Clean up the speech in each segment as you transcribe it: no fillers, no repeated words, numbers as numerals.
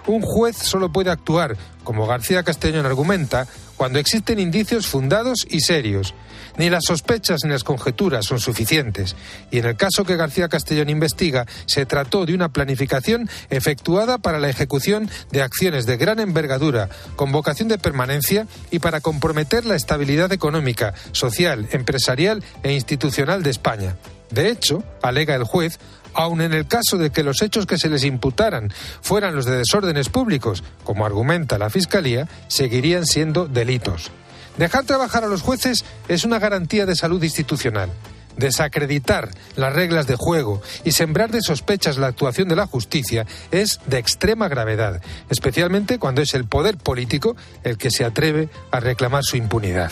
Un juez solo puede actuar, como García Castellón argumenta, cuando existen indicios fundados y serios. Ni las sospechas ni las conjeturas son suficientes. Y en el caso que García Castellón investiga, se trató de una planificación efectuada para la ejecución de acciones de gran envergadura, con vocación de permanencia y para comprometer la estabilidad económica, social, empresarial e institucional de España. De hecho, alega el juez, aun en el caso de que los hechos que se les imputaran fueran los de desórdenes públicos, como argumenta la Fiscalía, seguirían siendo delitos. Dejar trabajar a los jueces es una garantía de salud institucional. Desacreditar las reglas de juego y sembrar de sospechas la actuación de la justicia es de extrema gravedad, especialmente cuando es el poder político el que se atreve a reclamar su impunidad.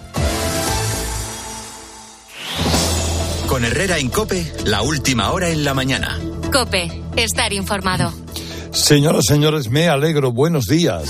Con Herrera en COPE, la última hora en la mañana. COPE, estar informado. Señoras, señores, me alegro. Buenos días.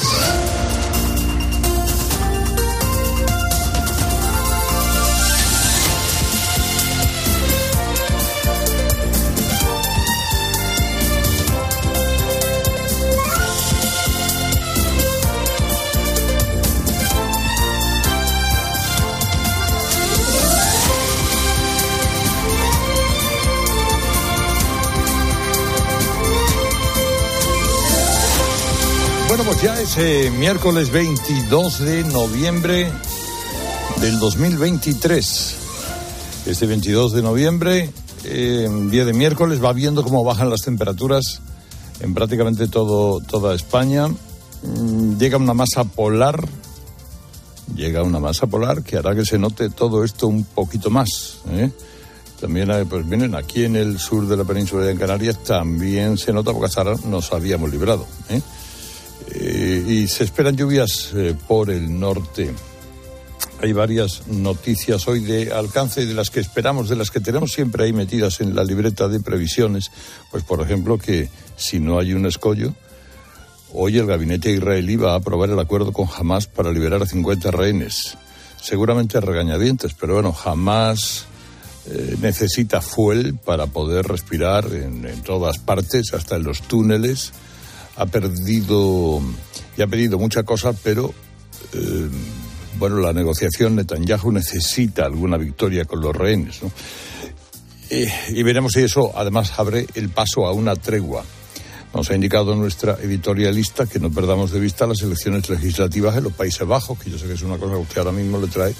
Bueno, pues ya es miércoles 22 de noviembre del 2023. Este 22 de noviembre, día de miércoles, va viendo cómo bajan las temperaturas en prácticamente toda España. Llega una masa polar que hará que se note todo esto un poquito más, También, pues miren, aquí en el sur de la península de Canarias también se nota, porque hasta ahora nos habíamos librado, y se esperan lluvias por el norte. Hay varias noticias hoy de alcance, de las que esperamos, de las que tenemos siempre ahí metidas en la libreta de previsiones. Pues, por ejemplo, que si no hay un escollo, hoy el gabinete israelí va a aprobar el acuerdo con Hamás para liberar a 50 rehenes. Seguramente a regañadientes, pero bueno, Hamás necesita fuel para poder respirar en todas partes, hasta en los túneles. Ha pedido muchas cosas, pero la negociación, Netanyahu necesita alguna victoria con los rehenes, ¿no? Y veremos si eso además abre el paso a una tregua. Nos ha indicado nuestra editorialista que no perdamos de vista las elecciones legislativas en los Países Bajos, que yo sé que es una cosa que usted ahora mismo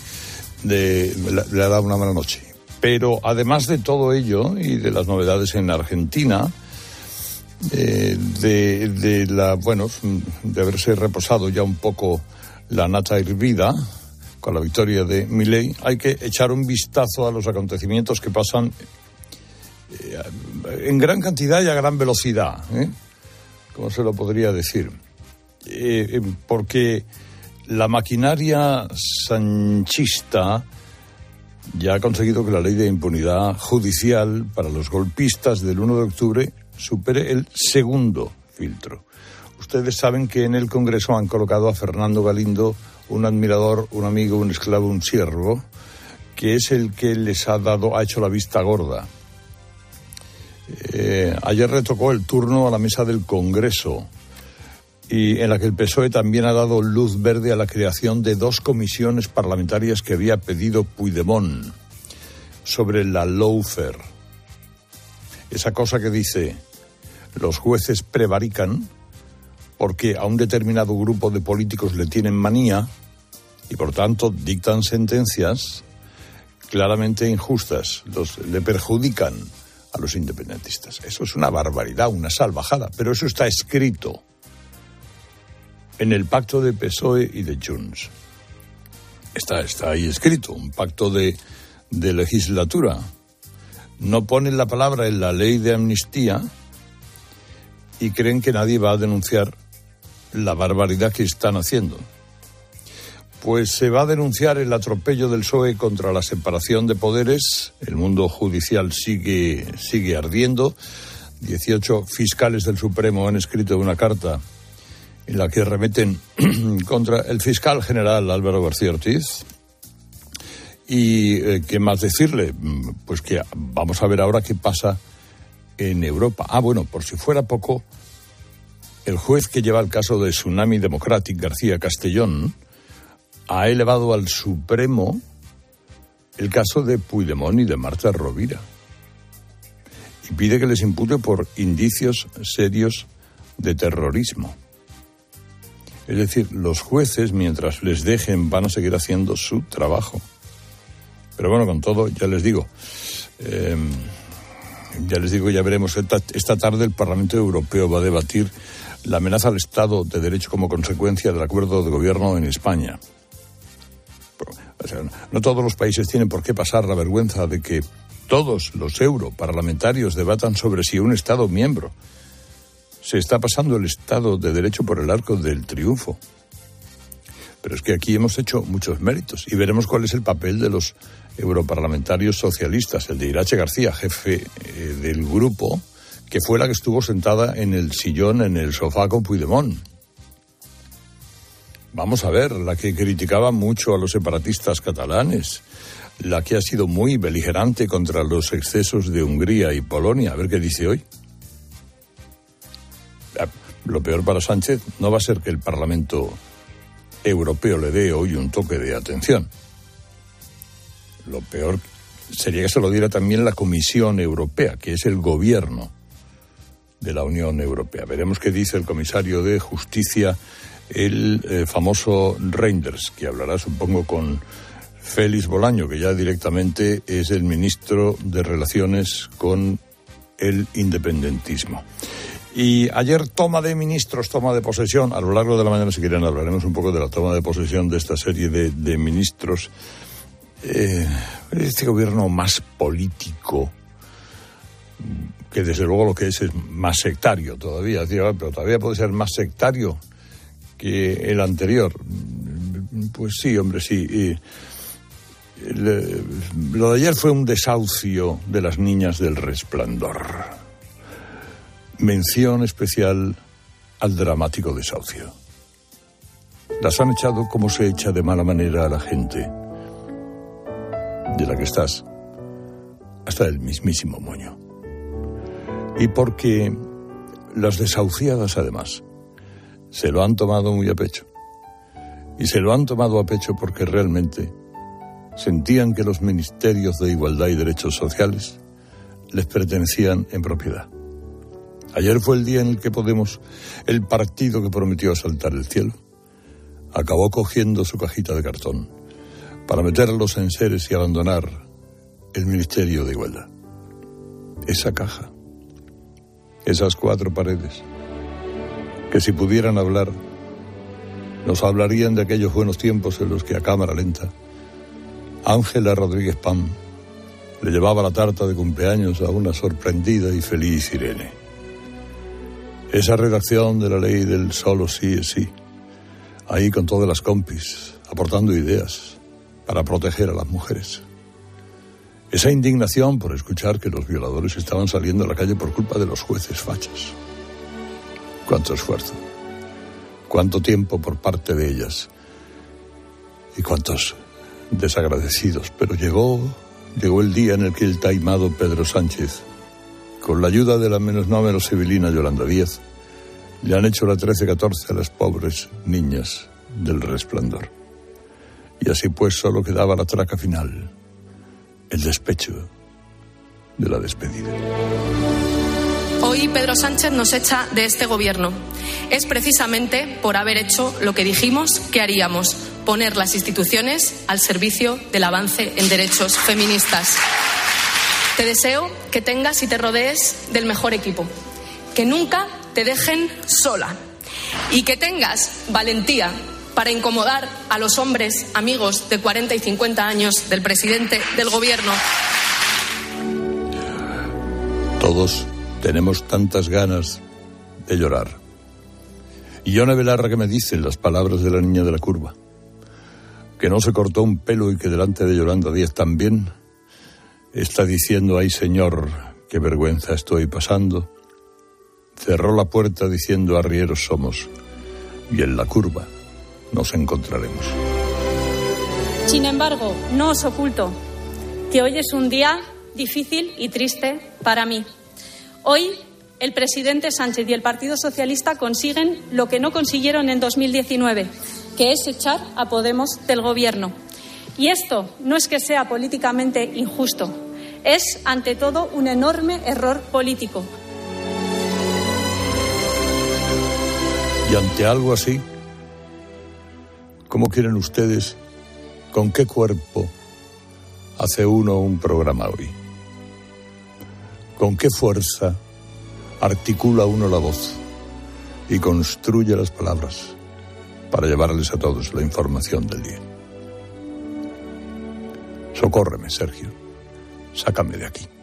le ha dado una mala noche. Pero además de todo ello y de las novedades en Argentina, de haberse reposado ya un poco la nata hervida con la victoria de Milei, hay que echar un vistazo a los acontecimientos que pasan en gran cantidad y a gran velocidad, ¿cómo se lo podría decir? Porque la maquinaria sanchista ya ha conseguido que la ley de impunidad judicial para los golpistas del 1 de octubre supere el segundo filtro. Ustedes saben que en el Congreso han colocado a Fernando Galindo, un admirador, un amigo, un esclavo, un siervo, que es el que les ha hecho la vista gorda. Ayer le tocó el turno a la mesa del Congreso, y en la que el PSOE también ha dado luz verde a la creación de 2 comisiones parlamentarias que había pedido Puigdemont sobre la lawfare. Esa cosa que dice, los jueces prevarican porque a un determinado grupo de políticos le tienen manía y por tanto dictan sentencias claramente injustas, le perjudican a los independentistas. Eso es una barbaridad, una salvajada, pero eso está escrito en el pacto de PSOE y de Junts. Está ahí escrito, un pacto de legislatura. No ponen la palabra en la ley de amnistía y creen que nadie va a denunciar la barbaridad que están haciendo. Pues se va a denunciar el atropello del PSOE contra la separación de poderes. El mundo judicial sigue ardiendo. 18 fiscales del Supremo han escrito una carta en la que remeten contra el fiscal general Álvaro García Ortiz. Y qué más decirle, pues que vamos a ver ahora qué pasa en Europa. Por si fuera poco, el juez que lleva el caso de Tsunami Democratic, García Castellón, ha elevado al Supremo el caso de Puigdemont y de Marta Rovira y pide que les impute por indicios serios de terrorismo. Es decir, los jueces, mientras les dejen, van a seguir haciendo su trabajo. Pero bueno, con todo, ya les digo, ya veremos. Esta tarde el Parlamento Europeo va a debatir la amenaza al Estado de Derecho como consecuencia del acuerdo de gobierno en España. O sea, no todos los países tienen por qué pasar la vergüenza de que todos los europarlamentarios debatan sobre si un Estado miembro se está pasando el Estado de Derecho por el arco del triunfo. Pero es que aquí hemos hecho muchos méritos y veremos cuál es el papel de los europarlamentarios socialistas. El de Irache García, jefe del grupo, que fue la que estuvo sentada en el sillón, en el sofá con Puigdemont. Vamos a ver, la que criticaba mucho a los separatistas catalanes, la que ha sido muy beligerante contra los excesos de Hungría y Polonia. A ver qué dice hoy. Lo peor para Sánchez no va a ser que el Parlamento Europeo le dé hoy un toque de atención. Lo peor sería que se lo diera también la Comisión Europea, que es el gobierno de la Unión Europea. Veremos qué dice el comisario de Justicia, el famoso Reinders, que hablará, supongo, con Félix Bolaño, que ya directamente es el ministro de Relaciones con el independentismo. Y ayer toma de ministros, toma de posesión. A lo largo de la mañana, si quieren, hablaremos un poco de la toma de posesión de esta serie de ministros. Este gobierno más político, que desde luego lo que es más sectario todavía. Pero todavía puede ser más sectario que el anterior. Pues sí, hombre, sí. Lo de ayer fue un desahucio de las niñas del Resplandor. Mención especial al dramático desahucio. Las han echado como se echa de mala manera a la gente de la que estás hasta el mismísimo moño. Y porque las desahuciadas, además, se lo han tomado muy a pecho. Y se lo han tomado a pecho porque realmente sentían que los ministerios de Igualdad y Derechos Sociales les pertenecían en propiedad. Ayer fue el día en el que Podemos, el partido que prometió asaltar el cielo, acabó cogiendo su cajita de cartón para meter los enseres y abandonar el Ministerio de Igualdad. Esa caja, esas 4 paredes, que si pudieran hablar, nos hablarían de aquellos buenos tiempos en los que a cámara lenta Ángela Rodríguez Pam le llevaba la tarta de cumpleaños a una sorprendida y feliz Irene. Esa redacción de la ley del solo sí es sí, ahí con todas las compis, aportando ideas para proteger a las mujeres. Esa indignación por escuchar que los violadores estaban saliendo a la calle por culpa de los jueces fachas. Cuánto esfuerzo, cuánto tiempo por parte de ellas y cuántos desagradecidos. Pero llegó el día en el que el taimado Pedro Sánchez, con la ayuda de la no civilina Yolanda Díaz, le han hecho la 13-14 a las pobres niñas del Resplandor. Y así pues solo quedaba la traca final, el despecho de la despedida. Hoy Pedro Sánchez nos echa de este gobierno. Es precisamente por haber hecho lo que dijimos que haríamos: poner las instituciones al servicio del avance en derechos feministas. Te deseo que tengas y te rodees del mejor equipo, que nunca te dejen sola y que tengas valentía para incomodar a los hombres amigos de 40 y 50 años del presidente del gobierno. Todos tenemos tantas ganas de llorar. Y Yone Belarra, que me dicen las palabras de la niña de la curva, que no se cortó un pelo y que delante de Yolanda Díaz también está diciendo: ay señor, qué vergüenza estoy pasando. Cerró la puerta diciendo: arrieros somos, y en la curva nos encontraremos. Sin embargo, no os oculto que hoy es un día difícil y triste para mí. Hoy el presidente Sánchez y el Partido Socialista consiguen lo que no consiguieron en 2019, que es echar a Podemos del Gobierno. Y esto no es que sea políticamente injusto, es, ante todo, un enorme error político. Y ante algo así, ¿cómo quieren ustedes, con qué cuerpo hace uno un programa hoy? ¿Con qué fuerza articula uno la voz y construye las palabras para llevarles a todos la información del día? Socórreme, Sergio. Sácame de aquí.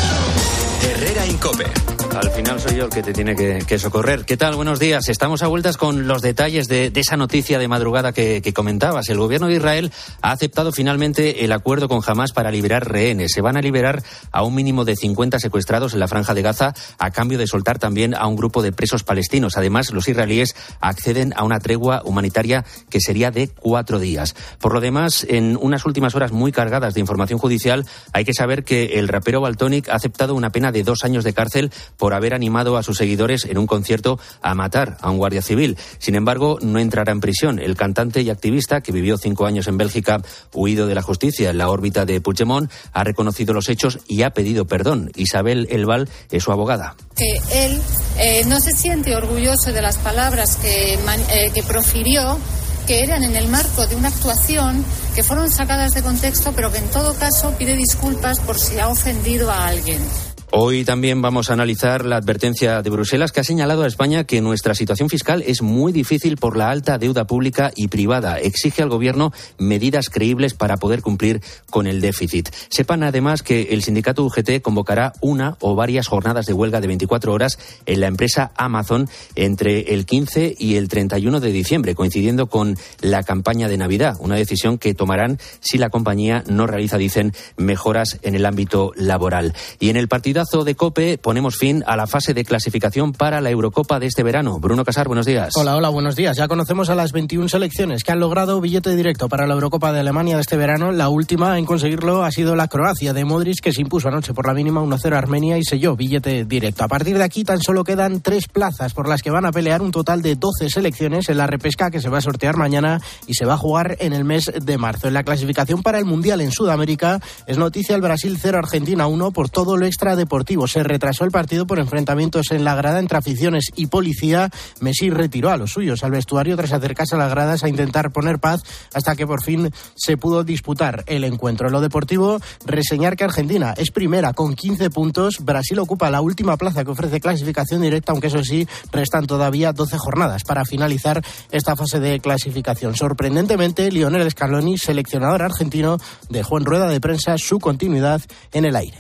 Herrera Incope. Al final soy yo el que te tiene que socorrer. ¿Qué tal? Buenos días. Estamos a vueltas con los detalles de esa noticia de madrugada que comentabas. El gobierno de Israel ha aceptado finalmente el acuerdo con Hamás para liberar rehenes. Se van a liberar a un mínimo de 50 secuestrados en la Franja de Gaza a cambio de soltar también a un grupo de presos palestinos. Además, los israelíes acceden a una tregua humanitaria que sería de 4 días. Por lo demás, en unas últimas horas muy cargadas de información judicial, hay que saber que el rapero Valtonyc ha aceptado una pena de 2 años de cárcel por haber animado a sus seguidores en un concierto a matar a un guardia civil. Sin embargo, no entrará en prisión. El cantante y activista, que vivió 5 años en Bélgica, huido de la justicia en la órbita de Puigdemont, ha reconocido los hechos y ha pedido perdón. Isabel Elbal es su abogada. Que él no se siente orgulloso de las palabras que profirió, que eran en el marco de una actuación, que fueron sacadas de contexto, pero que en todo caso pide disculpas por si ha ofendido a alguien. Hoy también vamos a analizar la advertencia de Bruselas, que ha señalado a España que nuestra situación fiscal es muy difícil por la alta deuda pública y privada. Exige al Gobierno medidas creíbles para poder cumplir con el déficit. Sepan además que el sindicato UGT convocará una o varias jornadas de huelga de 24 horas en la empresa Amazon entre el 15 y el 31 de diciembre, coincidiendo con la campaña de Navidad. Una decisión que tomarán si la compañía no realiza, dicen, mejoras en el ámbito laboral. Y en el partidazo de COPE ponemos fin a la fase de clasificación para la Eurocopa de este verano. Bruno Casar, buenos días. Hola, buenos días. Ya conocemos a las 21 selecciones que han logrado billete directo para la Eurocopa de Alemania de este verano. La última en conseguirlo ha sido la Croacia de Modric, que se impuso anoche por la mínima 1-0 a Armenia y selló billete directo. A partir de aquí tan solo quedan 3 plazas por las que van a pelear un total de 12 selecciones en la repesca que se va a sortear mañana y se va a jugar en el mes de marzo. En la clasificación para el Mundial en Sudamérica es noticia el Brasil 0, Argentina 1 por todo lo extradeportivo. Se retrasó el partido por enfrentamientos en la grada entre aficiones y policía. Messi retiró a los suyos al vestuario tras acercarse a las gradas a intentar poner paz hasta que por fin se pudo disputar el encuentro. En lo deportivo, reseñar que Argentina es primera con 15 puntos. Brasil ocupa la última plaza que ofrece clasificación directa, aunque eso sí, restan todavía 12 jornadas para finalizar esta fase de clasificación. Sorprendentemente, Lionel Scaloni, seleccionador argentino, dejó en rueda de prensa su continuidad en el aire.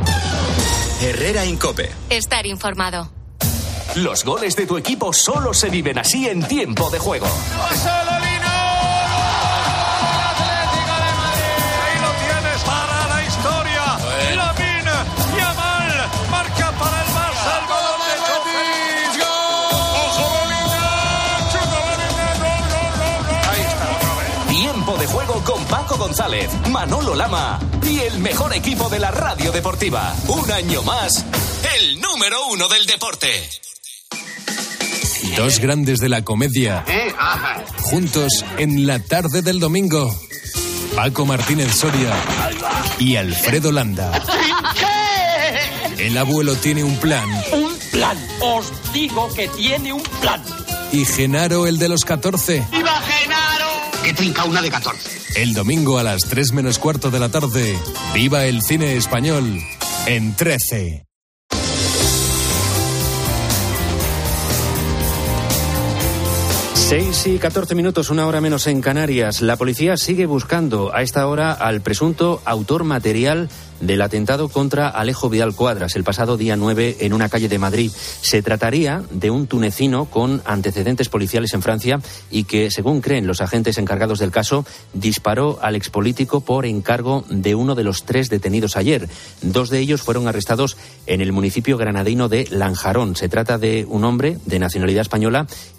Herrera Incope. Estar informado. Los goles de tu equipo solo se viven así en tiempo de juego. Atlético de Madrid. Ahí lo tienes para la historia. Lamine Yamal marca para el Barça. El balón de Betis. Ojo Bellingham. Chuta Bellingham. Gol. Ahí está otra vez. Tiempo de juego con Paco González, Manolo Lama y el mejor equipo de la radio deportiva. Un año más, el número 1 del deporte. Dos grandes de la comedia, juntos en la tarde del domingo. Paco Martínez Soria y Alfredo Landa. El abuelo tiene un plan. Un plan. Os digo que tiene un plan. Y Genaro, el de los 14. ¡Viva Genaro! Que trinca una de 14. El domingo a las 3 menos cuarto de la tarde. Viva el cine español en 13. Seis y 14 minutos, 1 hora menos en Canarias. La policía sigue buscando a esta hora al presunto autor material del atentado contra Alejo Vidal Cuadras el pasado día 9 en una calle de Madrid. Se trataría de un tunecino con antecedentes policiales en Francia y que, según creen los agentes encargados del caso, disparó al expolítico por encargo de uno de los 3 detenidos ayer. 2 de ellos fueron arrestados en el municipio granadino de Lanjarón. Se trata de un hombre de nacionalidad española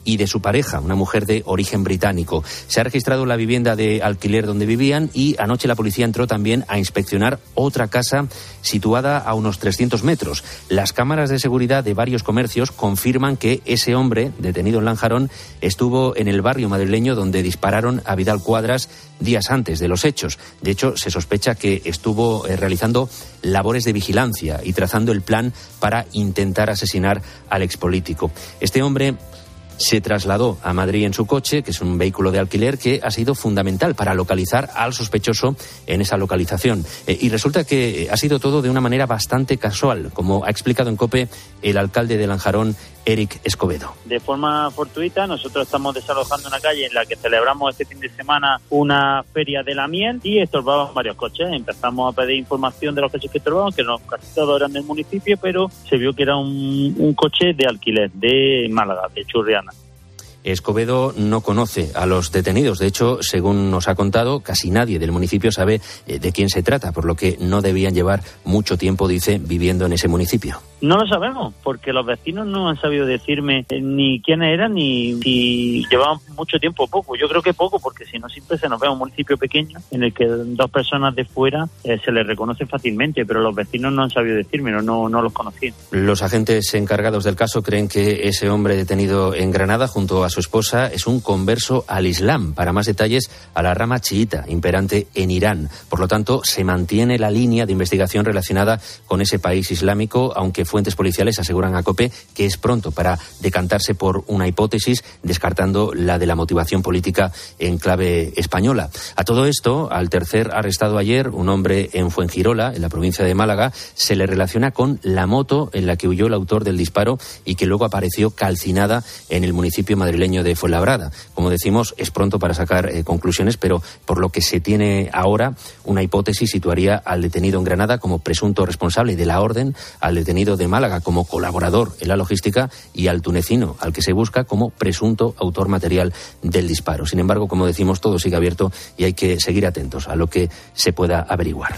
y de su pareja, una mujer de origen británico. Se ha registrado la vivienda de alquiler donde vivían y anoche la policía entró también a inspeccionar otra casa situada a unos 300 metros. Las cámaras de seguridad de varios comercios confirman que ese hombre, detenido en Lanjarón, estuvo en el barrio madrileño donde dispararon a Vidal Cuadras días antes de los hechos. De hecho, se sospecha que estuvo realizando labores de vigilancia y trazando el plan para intentar asesinar al expolítico. Este hombre se trasladó a Madrid en su coche, que es un vehículo de alquiler que ha sido fundamental para localizar al sospechoso en esa localización. Y resulta que ha sido todo de una manera bastante casual, como ha explicado en COPE el alcalde de Lanjarón, Eric Escobedo. De forma fortuita, nosotros estamos desalojando una calle en la que celebramos este fin de semana una feria de la miel y estorbaban varios coches. Empezamos a pedir información de los coches que estorbaban, que no casi todos eran del municipio, pero se vio que era un coche de alquiler de Málaga, de Churriana. Escobedo no conoce a los detenidos. De hecho, según nos ha contado, casi nadie del municipio sabe de quién se trata, por lo que no debían llevar mucho tiempo, dice, viviendo en ese municipio. No lo sabemos, porque los vecinos no han sabido decirme ni quiénes eran ni si llevaban mucho tiempo o poco. Yo creo que poco, porque si no siempre se nos ve un municipio pequeño en el que dos personas de fuera se les reconoce fácilmente, pero los vecinos no han sabido decirme, no los conocían. Los agentes encargados del caso creen que ese hombre detenido en Granada junto a su esposa es un converso al Islam, para más detalles a la rama chiita imperante en Irán. Por lo tanto, se mantiene la línea de investigación relacionada con ese país islámico, aunque fuentes policiales aseguran a COPE que es pronto para decantarse por una hipótesis, descartando la de la motivación política en clave española. A todo esto, al tercer arrestado ayer, un hombre en Fuengirola, en la provincia de Málaga, se le relaciona con la moto en la que huyó el autor del disparo y que luego apareció calcinada en el municipio madrileño de Fuenlabrada. Como decimos, es pronto para sacar conclusiones, pero por lo que se tiene ahora, una hipótesis situaría al detenido en Granada como presunto responsable de la orden, al detenido de Málaga como colaborador en la logística y al tunecino, al que se busca como presunto autor material del disparo. Sin embargo, como decimos, todo sigue abierto y hay que seguir atentos a lo que se pueda averiguar.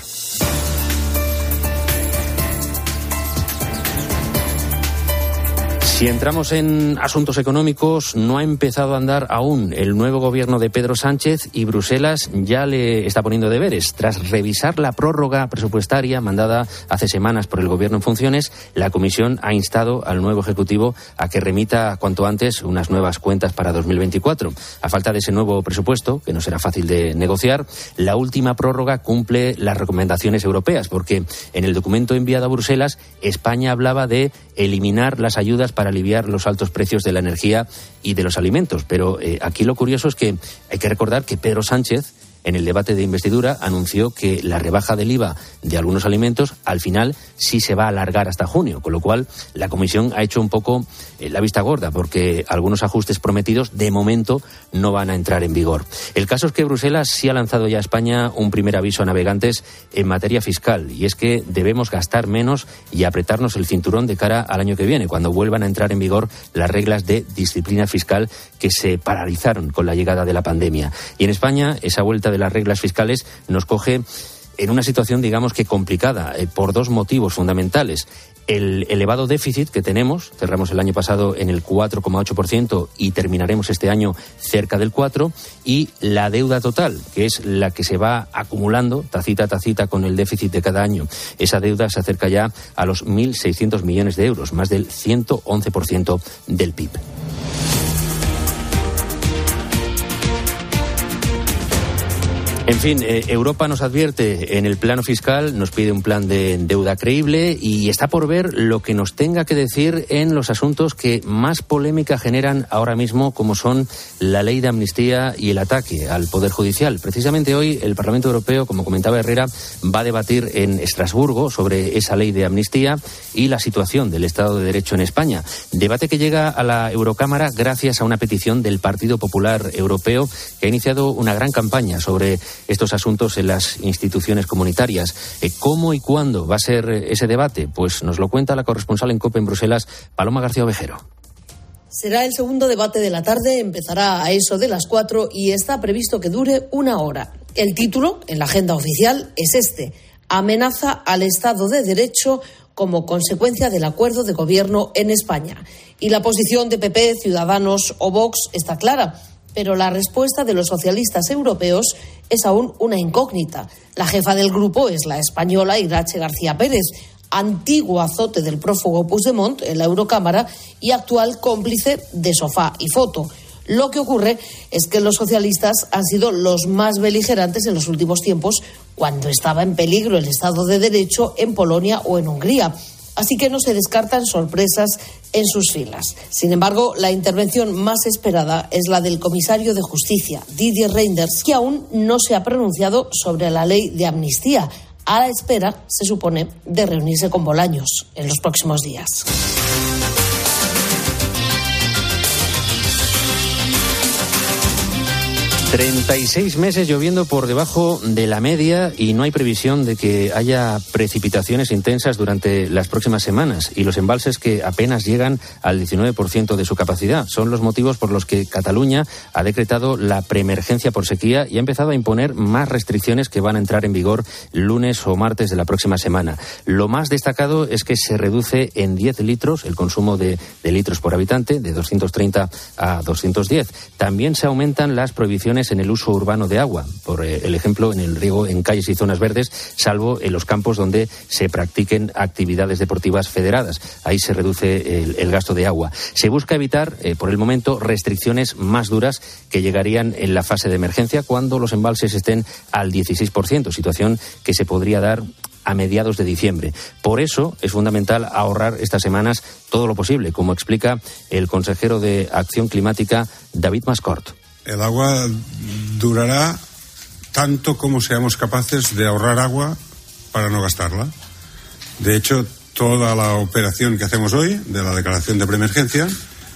Si entramos en asuntos económicos, no ha empezado a andar aún el nuevo gobierno de Pedro Sánchez y Bruselas ya le está poniendo deberes. Tras revisar la prórroga presupuestaria mandada hace semanas por el gobierno en funciones, la Comisión ha instado al nuevo Ejecutivo a que remita cuanto antes unas nuevas cuentas para 2024. A falta de ese nuevo presupuesto, que no será fácil de negociar, la última prórroga cumple las recomendaciones europeas, porque en el documento enviado a Bruselas, España hablaba de eliminar las ayudas para aliviar los altos precios de la energía y de los alimentos. Pero aquí lo curioso es que hay que recordar que Pedro Sánchez, en el debate de investidura, anunció que la rebaja del IVA de algunos alimentos al final sí se va a alargar hasta junio, con lo cual la Comisión ha hecho un poco la vista gorda, porque algunos ajustes prometidos de momento no van a entrar en vigor. El caso es que Bruselas sí ha lanzado ya a España un primer aviso a navegantes en materia fiscal, y es que debemos gastar menos y apretarnos el cinturón de cara al año que viene, cuando vuelvan a entrar en vigor las reglas de disciplina fiscal que se paralizaron con la llegada de la pandemia. Y en España esa vuelta de las reglas fiscales nos coge en una situación, digamos que complicada, por dos motivos fundamentales. El elevado déficit que tenemos, cerramos el año pasado en el 4,8% y terminaremos este año cerca del 4%, y la deuda total, que es la que se va acumulando tacita a tacita con el déficit de cada año. Esa deuda se acerca ya a los 1.600 millones de euros, más del 111% del PIB. En fin, Europa nos advierte en el plano fiscal, nos pide un plan de deuda creíble y está por ver lo que nos tenga que decir en los asuntos que más polémica generan ahora mismo, como son la ley de amnistía y el ataque al Poder Judicial. Precisamente hoy el Parlamento Europeo, como comentaba Herrera, va a debatir en Estrasburgo sobre esa ley de amnistía y la situación del Estado de Derecho en España. Debate que llega a la Eurocámara gracias a una petición del Partido Popular Europeo, que ha iniciado una gran campaña sobre estos asuntos en las instituciones comunitarias. ¿Cómo y cuándo va a ser ese debate? Pues nos lo cuenta la corresponsal en COPE en Bruselas, Paloma García Ovejero. Será el segundo debate de la tarde, empezará a eso de las 4 y está previsto que dure 1 hora. El título, en la agenda oficial, es este: amenaza al Estado de Derecho como consecuencia del acuerdo de gobierno en España. Y la posición de PP, Ciudadanos o Vox está clara, pero la respuesta de los socialistas europeos es aún una incógnita. La jefa del grupo es la española Irache García Pérez, antiguo azote del prófugo Puigdemont en la Eurocámara y actual cómplice de sofá y foto. Lo que ocurre es que los socialistas han sido los más beligerantes en los últimos tiempos cuando estaba en peligro el Estado de Derecho en Polonia o en Hungría. Así que no se descartan sorpresas en sus filas. Sin embargo, la intervención más esperada es la del comisario de Justicia, Didier Reynders, que aún no se ha pronunciado sobre la ley de amnistía, a la espera, se supone, de reunirse con Bolaños en los próximos días. 36 meses lloviendo por debajo de la media y no hay previsión de que haya precipitaciones intensas durante las próximas semanas y los embalses que apenas llegan al 19% de su capacidad. Son los motivos por los que Cataluña ha decretado la preemergencia por sequía y ha empezado a imponer más restricciones que van a entrar en vigor lunes o martes de la próxima semana. Lo más destacado es que se reduce en 10 litros el consumo de litros por habitante, de 230 a 210. También se aumentan las prohibiciones en el uso urbano de agua, por el ejemplo en el riego en calles y zonas verdes, salvo en los campos donde se practiquen actividades deportivas federadas. Ahí se reduce el gasto de agua. Se busca evitar, por el momento, restricciones más duras que llegarían en la fase de emergencia cuando los embalses estén al 16%, situación que se podría dar a mediados de diciembre. Por eso es fundamental ahorrar estas semanas todo lo posible, como explica el consejero de Acción Climática, David Mascort. El agua durará tanto como seamos capaces de ahorrar agua para no gastarla. De hecho, toda la operación que hacemos hoy, de la declaración de preemergencia,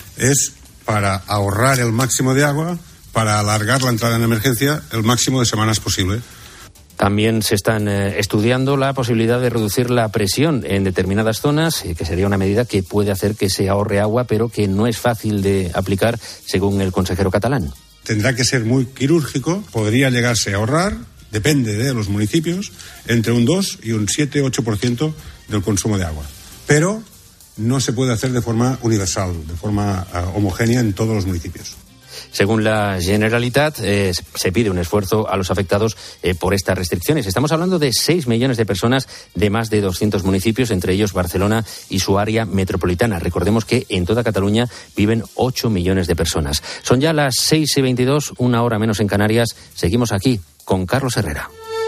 es para ahorrar el máximo de agua, para alargar la entrada en emergencia el máximo de semanas posible. También se están estudiando la posibilidad de reducir la presión en determinadas zonas, que sería una medida que puede hacer que se ahorre agua, pero que no es fácil de aplicar, según el consejero catalán. Tendrá que ser muy quirúrgico, podría llegarse a ahorrar, depende de los municipios, entre un 2 y un 7-8% del consumo de agua. Pero no se puede hacer de forma universal, de forma homogénea en todos los municipios. Según la Generalitat, se pide un esfuerzo a los afectados por estas restricciones. Estamos hablando de 6 millones de personas de más de 200 municipios, entre ellos Barcelona y su área metropolitana. Recordemos que en toda Cataluña viven 8 millones de personas. Son ya las 6:22, una hora menos en Canarias. Seguimos aquí con Carlos Herrera.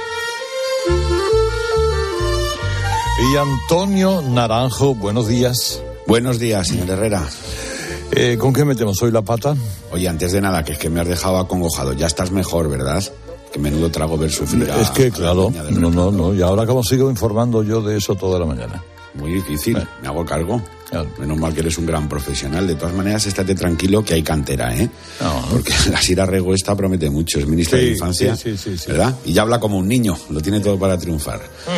Y Antonio Naranjo, buenos días. Buenos días, señor Herrera. ¿Con qué metemos hoy la pata? Oye, antes de nada, que es que me has dejado acongojado. Ya estás mejor, ¿verdad? Que menudo trago ver sufrir a... Es que, claro, no. Y ahora como sigo informando yo de eso toda la mañana. Muy difícil, me hago cargo. Claro. Menos mal que eres un gran profesional. De todas maneras, estate tranquilo que hay cantera, ¿eh? No. Porque la Sira Rego esta promete mucho. Es ministra de Infancia, sí. ¿Verdad? Y ya habla como un niño. Lo tiene todo para triunfar.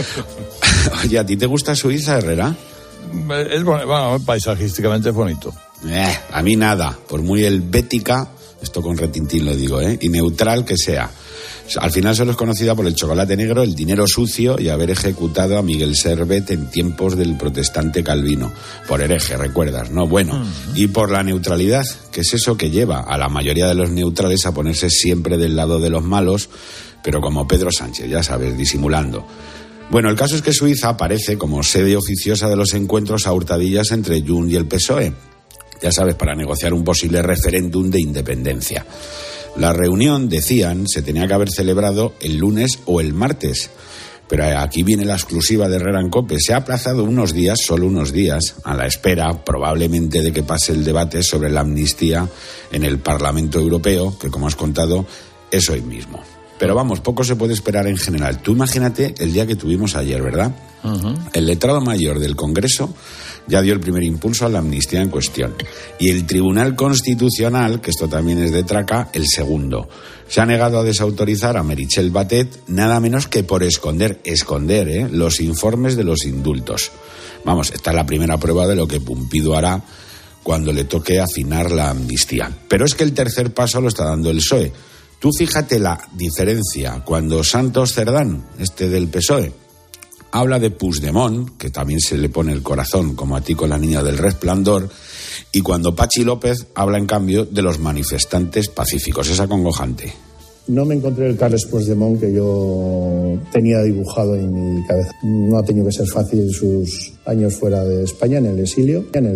Oye, ¿a ti te gusta Suiza, Herrera? Es bueno, paisajísticamente es bonito. A mí nada, por muy helvética, esto con retintín lo digo, y neutral que sea. Al final solo es conocida por el chocolate negro, el dinero sucio y haber ejecutado a Miguel Servet en tiempos del protestante Calvino. Por hereje, recuerdas, ¿no? Bueno, y por la neutralidad, que es eso que lleva a la mayoría de los neutrales a ponerse siempre del lado de los malos, pero como Pedro Sánchez, ya sabes, disimulando. Bueno, el caso es que Suiza aparece como sede oficiosa de los encuentros a hurtadillas entre Junts y el PSOE. Ya sabes, para negociar un posible referéndum de independencia. La reunión, decían, se tenía que haber celebrado el lunes o el martes. Pero aquí viene la exclusiva de Herrera en COPE. Se ha aplazado unos días, solo unos días, a la espera, probablemente, de que pase el debate sobre la amnistía en el Parlamento Europeo, que, como has contado, es hoy mismo. Pero vamos, poco se puede esperar en general. Tú imagínate el día que tuvimos ayer, ¿verdad? El letrado mayor del Congreso ya dio el primer impulso a la amnistía en cuestión. Y el Tribunal Constitucional, que esto también es de traca, el segundo. Se ha negado a desautorizar a Meritxell Batet nada menos que por esconder los informes de los indultos. Vamos, esta es la primera prueba de lo que Pumpido hará cuando le toque afinar la amnistía. Pero es que el tercer paso lo está dando el PSOE. Tú fíjate la diferencia cuando Santos Cerdán, del PSOE, habla de Puigdemont, que también se le pone el corazón como a ti con la niña del Resplandor, Y cuando Pachi López habla, en cambio, de los manifestantes pacíficos. Es acongojante. No me encontré el Carles Puigdemont que yo tenía dibujado en mi cabeza. No ha tenido que ser fácil sus años fuera de España, en el exilio. Que ha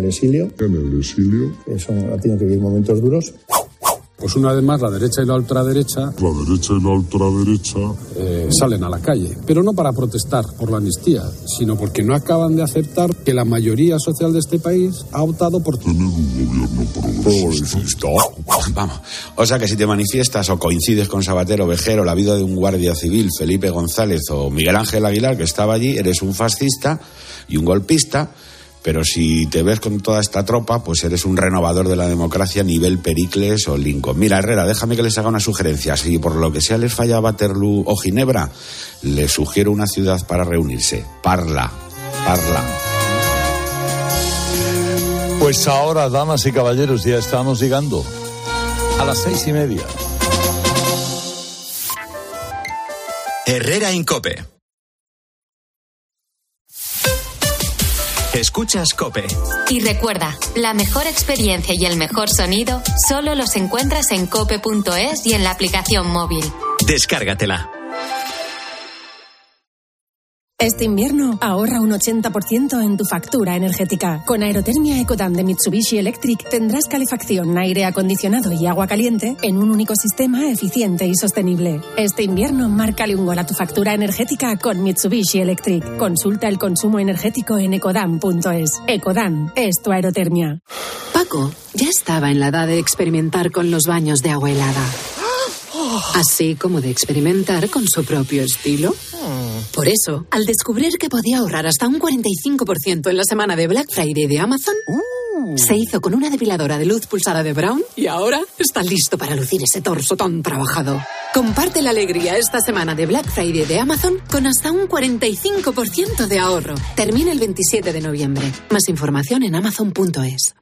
tenido que vivir momentos duros. Pues una vez más la derecha y la ultraderecha salen a la calle, pero no para protestar por la amnistía, sino porque no acaban de aceptar que la mayoría social de este país ha optado por tener un gobierno progresista. Vamos, o sea que si te manifiestas o coincides con Sabater, Ovejero, la vida de un guardia civil, Felipe González o Miguel Ángel Aguilar, que estaba allí, eres un fascista y un golpista. Pero si te ves con toda esta tropa, pues eres un renovador de la democracia nivel Pericles o Lincoln. Mira, Herrera, déjame que les haga una sugerencia. Si por lo que sea les falla Waterloo o Ginebra, les sugiero una ciudad para reunirse. Parla. Pues ahora, damas y caballeros, ya estamos llegando a las 6:30. Herrera Incope. Escuchas COPE. Y recuerda, la mejor experiencia y el mejor sonido solo los encuentras en cope.es y en la aplicación móvil. Descárgatela. Este invierno ahorra un 80% en tu factura energética. Con Aerotermia Ecodan de Mitsubishi Electric tendrás calefacción, aire acondicionado y agua caliente en un único sistema eficiente y sostenible. Este invierno márcale un gol a tu factura energética con Mitsubishi Electric. Consulta el consumo energético en ecodan.es. Ecodan es tu aerotermia. Paco ya estaba en la edad de experimentar con los baños de agua helada. Así como de experimentar con su propio estilo. Por eso, al descubrir que podía ahorrar hasta un 45% en la semana de Black Friday de Amazon, se hizo con una depiladora de luz pulsada de Braun y ahora está listo para lucir ese torso tan trabajado. Comparte la alegría esta semana de Black Friday de Amazon con hasta un 45% de ahorro. Termina el 27 de noviembre. Más información en amazon.es.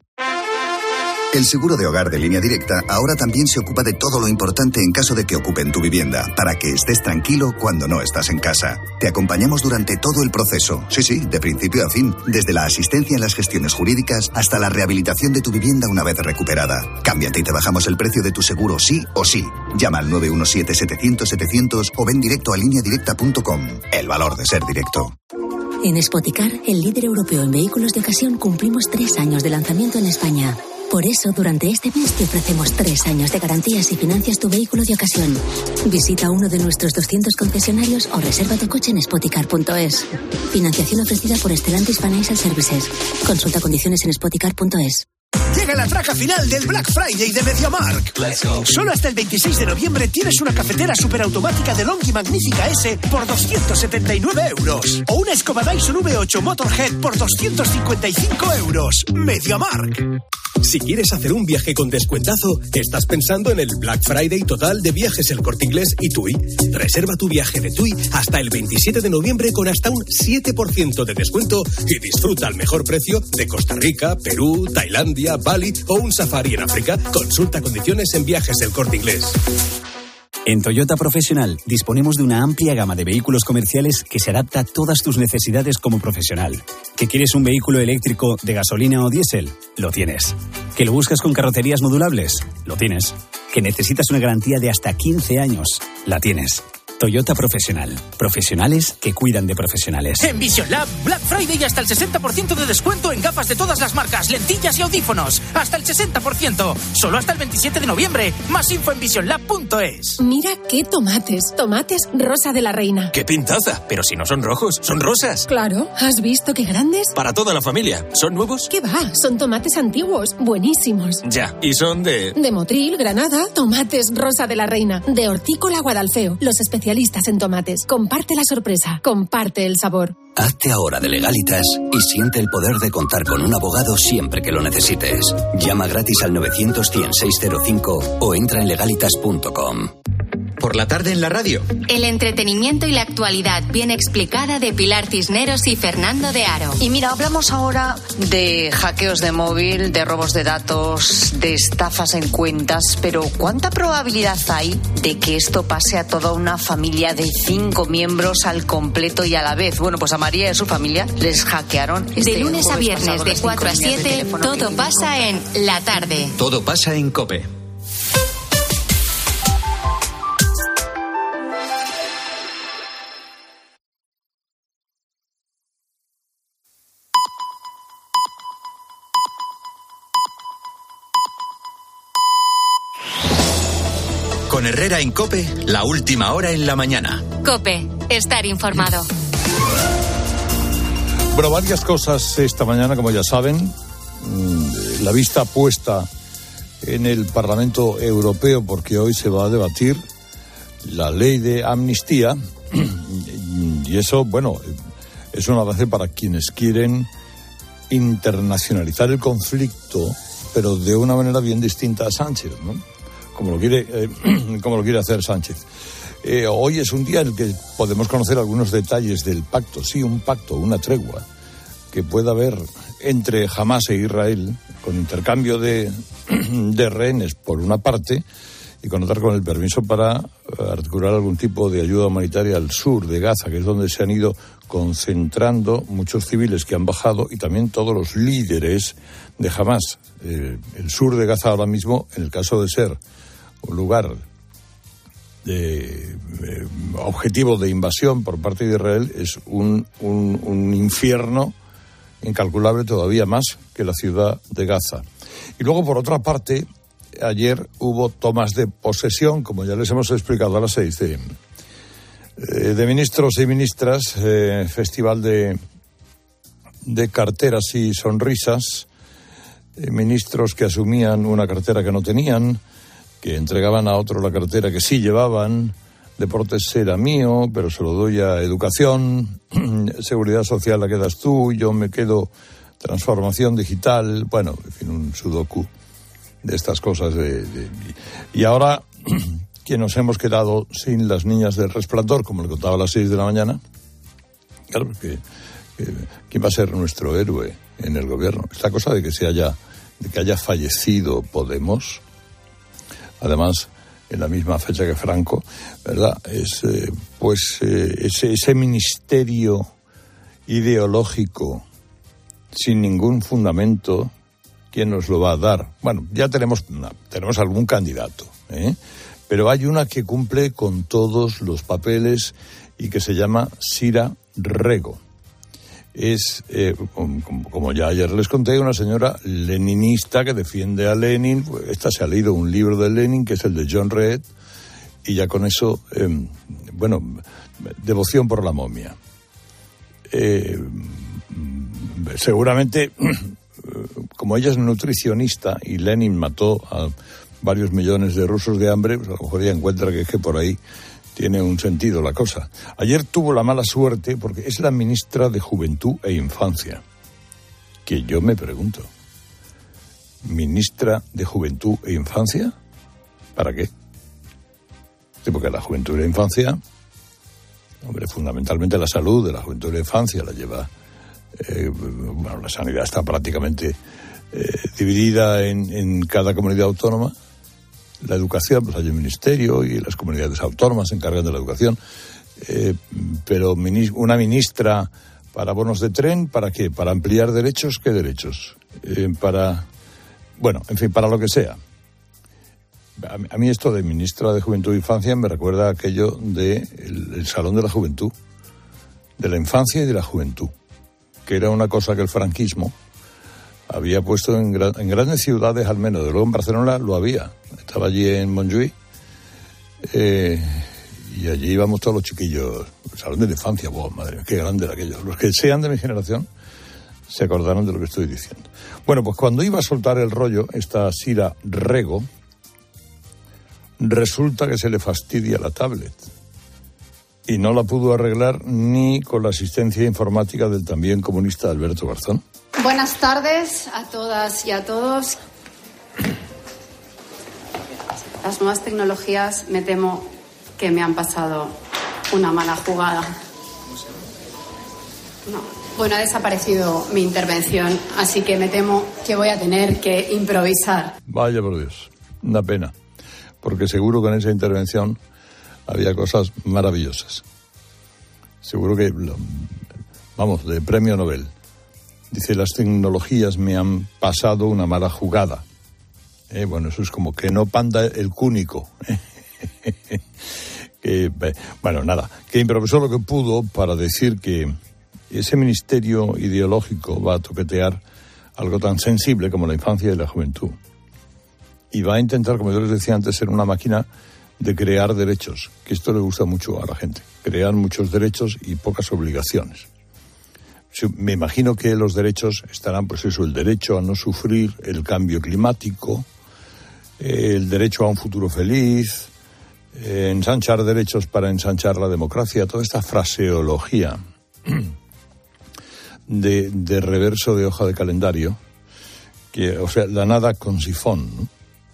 El seguro de hogar de Línea Directa ahora también se ocupa de todo lo importante en caso de que ocupen tu vivienda, para que estés tranquilo cuando no estás en casa. Te acompañamos durante todo el proceso, sí, de principio a fin, desde la asistencia en las gestiones jurídicas hasta la rehabilitación de tu vivienda una vez recuperada. Cámbiate y te bajamos el precio de tu seguro sí o sí. Llama al 917-700-700 o ven directo a lineadirecta.com. El valor de ser directo. En Spoticar, el líder europeo en vehículos de ocasión, cumplimos 3 años de lanzamiento en España. Por eso, durante este mes te ofrecemos 3 años de garantías y financias tu vehículo de ocasión. Visita uno de nuestros 200 concesionarios o reserva tu coche en spoticar.es. Financiación ofrecida por Stellantis Financial Services. Consulta condiciones en spoticar.es. Llega la traca final del Black Friday de MediaMarkt. Solo hasta el 26 de noviembre tienes una cafetera superautomática de Longi Magnífica S por 279 euros. O una escoba Dyson V8 Motorhead por 255 euros. MediaMarkt. Si quieres hacer un viaje con descuentazo, estás pensando en el Black Friday total de Viajes El Corte Inglés y TUI. Reserva tu viaje de TUI hasta el 27 de noviembre con hasta un 7% de descuento y disfruta al mejor precio de Costa Rica, Perú, Tailandia, Bali o un safari en África. Consulta condiciones en Viajes El Corte Inglés. En Toyota Profesional disponemos de una amplia gama de vehículos comerciales que se adapta a todas tus necesidades como profesional. ¿Que quieres un vehículo eléctrico de gasolina o diésel? Lo tienes. ¿Que lo buscas con carrocerías modulables? Lo tienes. ¿Que necesitas una garantía de hasta 15 años? La tienes. Toyota Profesional. Profesionales que cuidan de profesionales. En Vision Lab, Black Friday hasta el 60% de descuento en gafas de todas las marcas, lentillas y audífonos. Hasta el 60%. Solo hasta el 27 de noviembre. Más info en visionlab.es. Mira qué tomates. Tomates Rosa de la Reina. ¡Qué pintaza! Pero si no son rojos, son rosas. Claro. ¿Has visto qué grandes? Para toda la familia. ¿Son nuevos? ¿Qué va? Son tomates antiguos. Buenísimos. Ya. ¿Y son de...? De Motril, Granada. Tomates Rosa de la Reina. De Hortícola Guadalfeo. Los especialistas en tomates. Comparte la sorpresa. Comparte el sabor. Hazte ahora de Legalitas y siente el poder de contar con un abogado siempre que lo necesites. Llama gratis al 900 100 605 o entra en legalitas.com. por la tarde en la radio. El entretenimiento y la actualidad bien explicada de Pilar Cisneros y Fernando de Aro. Y mira, hablamos ahora de hackeos de móvil, de robos de datos, de estafas en cuentas, pero ¿cuánta probabilidad hay de que esto pase a toda una familia de 5 miembros al completo y a la vez? Bueno, pues a María y a su familia les hackearon. De lunes a viernes de 4 a 7, todo pasa en La Tarde. Todo pasa en COPE. Con Herrera en COPE, la última hora en la mañana. COPE, estar informado. Bueno, varias cosas esta mañana, como ya saben. La vista puesta en el Parlamento Europeo, porque hoy se va a debatir la ley de amnistía. Y eso, bueno, es un avance para quienes quieren internacionalizar el conflicto, pero de una manera bien distinta a Sánchez, ¿no? Como lo quiere hacer Sánchez. Hoy es un día en el que podemos conocer algunos detalles del pacto. Sí, un pacto, una tregua que pueda haber entre Hamás e Israel, con intercambio de rehenes por una parte y con otra con el permiso para articular algún tipo de ayuda humanitaria al sur de Gaza, que es donde se han ido concentrando muchos civiles que han bajado, y también todos los líderes de Hamás. El sur de Gaza ahora mismo, en el caso de ser un lugar de objetivo de invasión por parte de Israel, es un infierno incalculable, todavía más que la ciudad de Gaza. Y luego, por otra parte, ayer hubo tomas de posesión, como ya les hemos explicado a las 6, de ministros y ministras, festival de carteras y sonrisas, ministros que asumían una cartera que no tenían, que entregaban a otro la cartera que sí llevaban. Deportes era mío, pero se lo doy a educación. Seguridad social la quedas tú, yo me quedo transformación digital. Bueno, en fin, un sudoku de estas cosas. Y ahora, que nos hemos quedado sin las niñas del Resplandor, como le contaba a las 6 de la mañana, claro, porque ¿quién va a ser nuestro héroe en el gobierno? Esta cosa de que haya fallecido Podemos, además en la misma fecha que Franco, ¿verdad? Es ese ministerio ideológico sin ningún fundamento, ¿quién nos lo va a dar? Bueno, ya tenemos algún candidato, pero hay una que cumple con todos los papeles y que se llama Sira Rego. Es, como ya ayer les conté, una señora leninista que defiende a Lenin. Esta se ha leído un libro de Lenin, que es el de John Reed, y ya con eso, devoción por la momia. Seguramente, como ella es nutricionista y Lenin mató a varios millones de rusos de hambre, pues a lo mejor ella encuentra que es que por ahí tiene un sentido la cosa. Ayer tuvo la mala suerte porque es la ministra de Juventud e Infancia. Que yo me pregunto, ¿ministra de Juventud e Infancia? ¿Para qué? Sí, porque la juventud y la infancia, hombre, fundamentalmente la salud de la juventud y la infancia la lleva, la sanidad está prácticamente dividida en cada comunidad autónoma. La educación, pues hay un ministerio y las comunidades autónomas se encargan de la educación. Pero una ministra para bonos de tren, ¿para qué? ¿Para ampliar derechos? ¿Qué derechos? Para lo que sea. A mí esto de ministra de Juventud e Infancia me recuerda a aquello del Salón de la Juventud, de la infancia y de la juventud, que era una cosa que el franquismo había puesto en grandes ciudades al menos. De luego en Barcelona lo había. Estaba allí en Montjuïc y allí íbamos todos los chiquillos. El salón de la infancia, wow, madre mía, qué grande era aquello. Los que sean de mi generación se acordaron de lo que estoy diciendo. Bueno, pues cuando iba a soltar el rollo, esta Sira Rego, resulta que se le fastidia la tablet. Y no la pudo arreglar ni con la asistencia informática del también comunista Alberto Garzón. Buenas tardes a todas y a todos. Las nuevas tecnologías, me temo, que me han pasado una mala jugada. No. Bueno, ha desaparecido mi intervención, así que me temo que voy a tener que improvisar. Vaya por Dios, una pena, porque seguro que en esa intervención había cosas maravillosas. Seguro que, vamos, de premio Nobel. Dice, las tecnologías me han pasado una mala jugada. Bueno, eso es como que no panda el cúnico. Bueno, nada, que improvisó lo que pudo para decir que ese ministerio ideológico va a toquetear algo tan sensible como la infancia y la juventud. Y va a intentar, como yo les decía antes, ser una máquina de crear derechos, que esto le gusta mucho a la gente, crear muchos derechos y pocas obligaciones. Me imagino que los derechos estarán, pues eso, el derecho a no sufrir el cambio climático, el derecho a un futuro feliz, ensanchar derechos para ensanchar la democracia, toda esta fraseología de reverso de hoja de calendario, que, o sea, la nada con sifón, ¿no?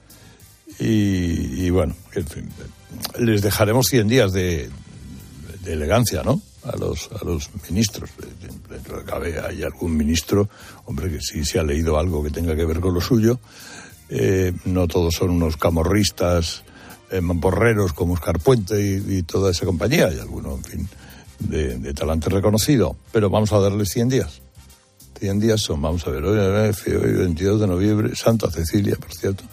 Y bueno, en fin, les dejaremos 100 días de elegancia, ¿no? A los ministros. Dentro de cabe hay algún ministro, hombre, que sí se ha leído algo que tenga que ver con lo suyo. No todos son unos camorristas mamporreros como Oscar Puente y toda esa compañía. Hay alguno, en fin, de talante reconocido. Pero vamos a darles 100 días. 100 días son, vamos a ver, hoy 22 de noviembre, Santa Cecilia, por cierto.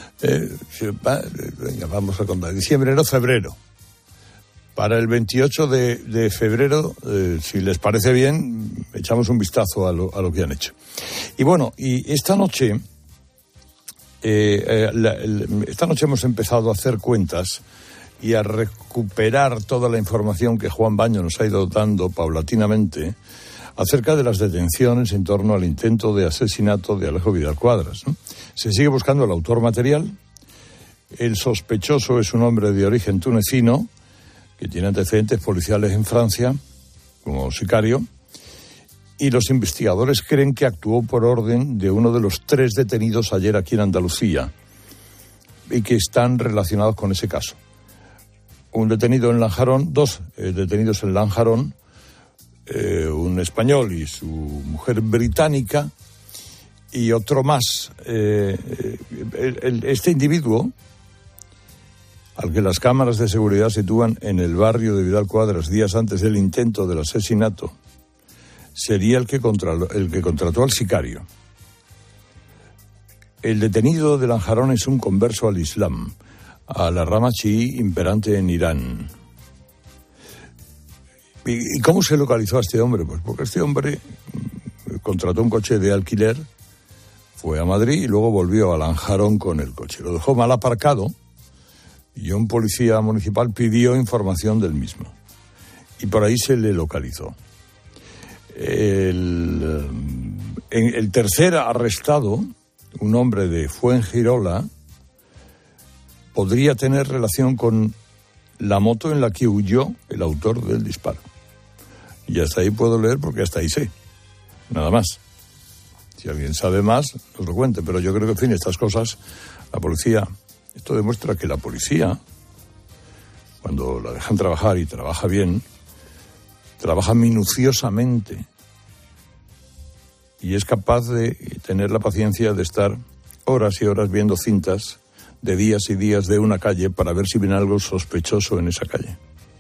Venga, vamos a contar. Diciembre, no, febrero. Para el 28 de febrero, si les parece bien, echamos un vistazo a lo que han hecho. Y bueno, y esta noche hemos empezado a hacer cuentas y a recuperar toda la información que Juan Baño nos ha ido dando paulatinamente acerca de las detenciones en torno al intento de asesinato de Alejo Vidal Quadras, ¿no? Se sigue buscando el autor material. El sospechoso es un hombre de origen tunecino que tiene antecedentes policiales en Francia como sicario, y los investigadores creen que actuó por orden de uno de los 3 detenidos ayer aquí en Andalucía y que están relacionados con ese caso. Un detenido en Lanjarón, 2 detenidos en Lanjarón, un español y su mujer británica, y otro más. Este individuo, al que las cámaras de seguridad sitúan en el barrio de Vidal Quadras días antes del intento del asesinato, sería el que contrató al sicario. El detenido de Lanjarón es un converso al Islam, a la rama chií imperante en Irán. ¿Y cómo se localizó a este hombre? Pues porque este hombre contrató un coche de alquiler, fue a Madrid y luego volvió a Lanjarón con el coche. Lo dejó mal aparcado y un policía municipal pidió información del mismo. Y por ahí se le localizó. El tercer arrestado, un hombre de Fuengirola, podría tener relación con la moto en la que huyó el autor del disparo. Y hasta ahí puedo leer porque hasta ahí sé. Nada más. Si alguien sabe más, nos lo cuente. Pero yo creo que, en fin, estas cosas, la policía, esto demuestra que la policía, cuando la dejan trabajar y trabaja bien, trabaja minuciosamente y es capaz de tener la paciencia de estar horas y horas viendo cintas de días y días de una calle para ver si viene algo sospechoso en esa calle.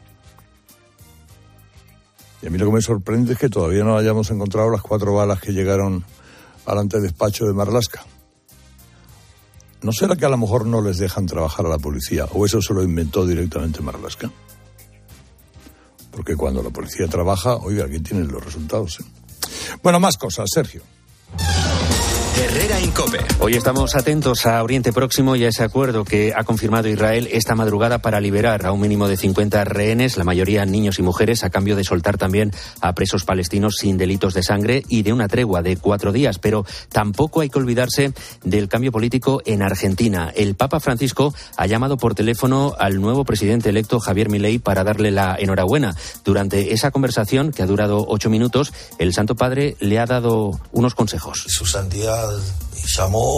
Y a mí lo que me sorprende es que todavía no hayamos encontrado las 4 balas que llegaron al antedespacho de Marlaska. ¿No será que a lo mejor no les dejan trabajar a la policía? ¿O eso se lo inventó directamente Marlaska? Porque cuando la policía trabaja, oiga, aquí tienen los resultados, ¿eh? Bueno, más cosas, Sergio. Herrera en COPE. Hoy estamos atentos a Oriente Próximo y a ese acuerdo que ha confirmado Israel esta madrugada para liberar a un mínimo de 50 rehenes, la mayoría niños y mujeres, a cambio de soltar también a presos palestinos sin delitos de sangre y de una tregua de 4 días. Pero tampoco hay que olvidarse del cambio político en Argentina. El Papa Francisco ha llamado por teléfono al nuevo presidente electo Javier Milei para darle la enhorabuena. Durante esa conversación, que ha durado 8 minutos, el Santo Padre le ha dado unos consejos. Su santidad llamó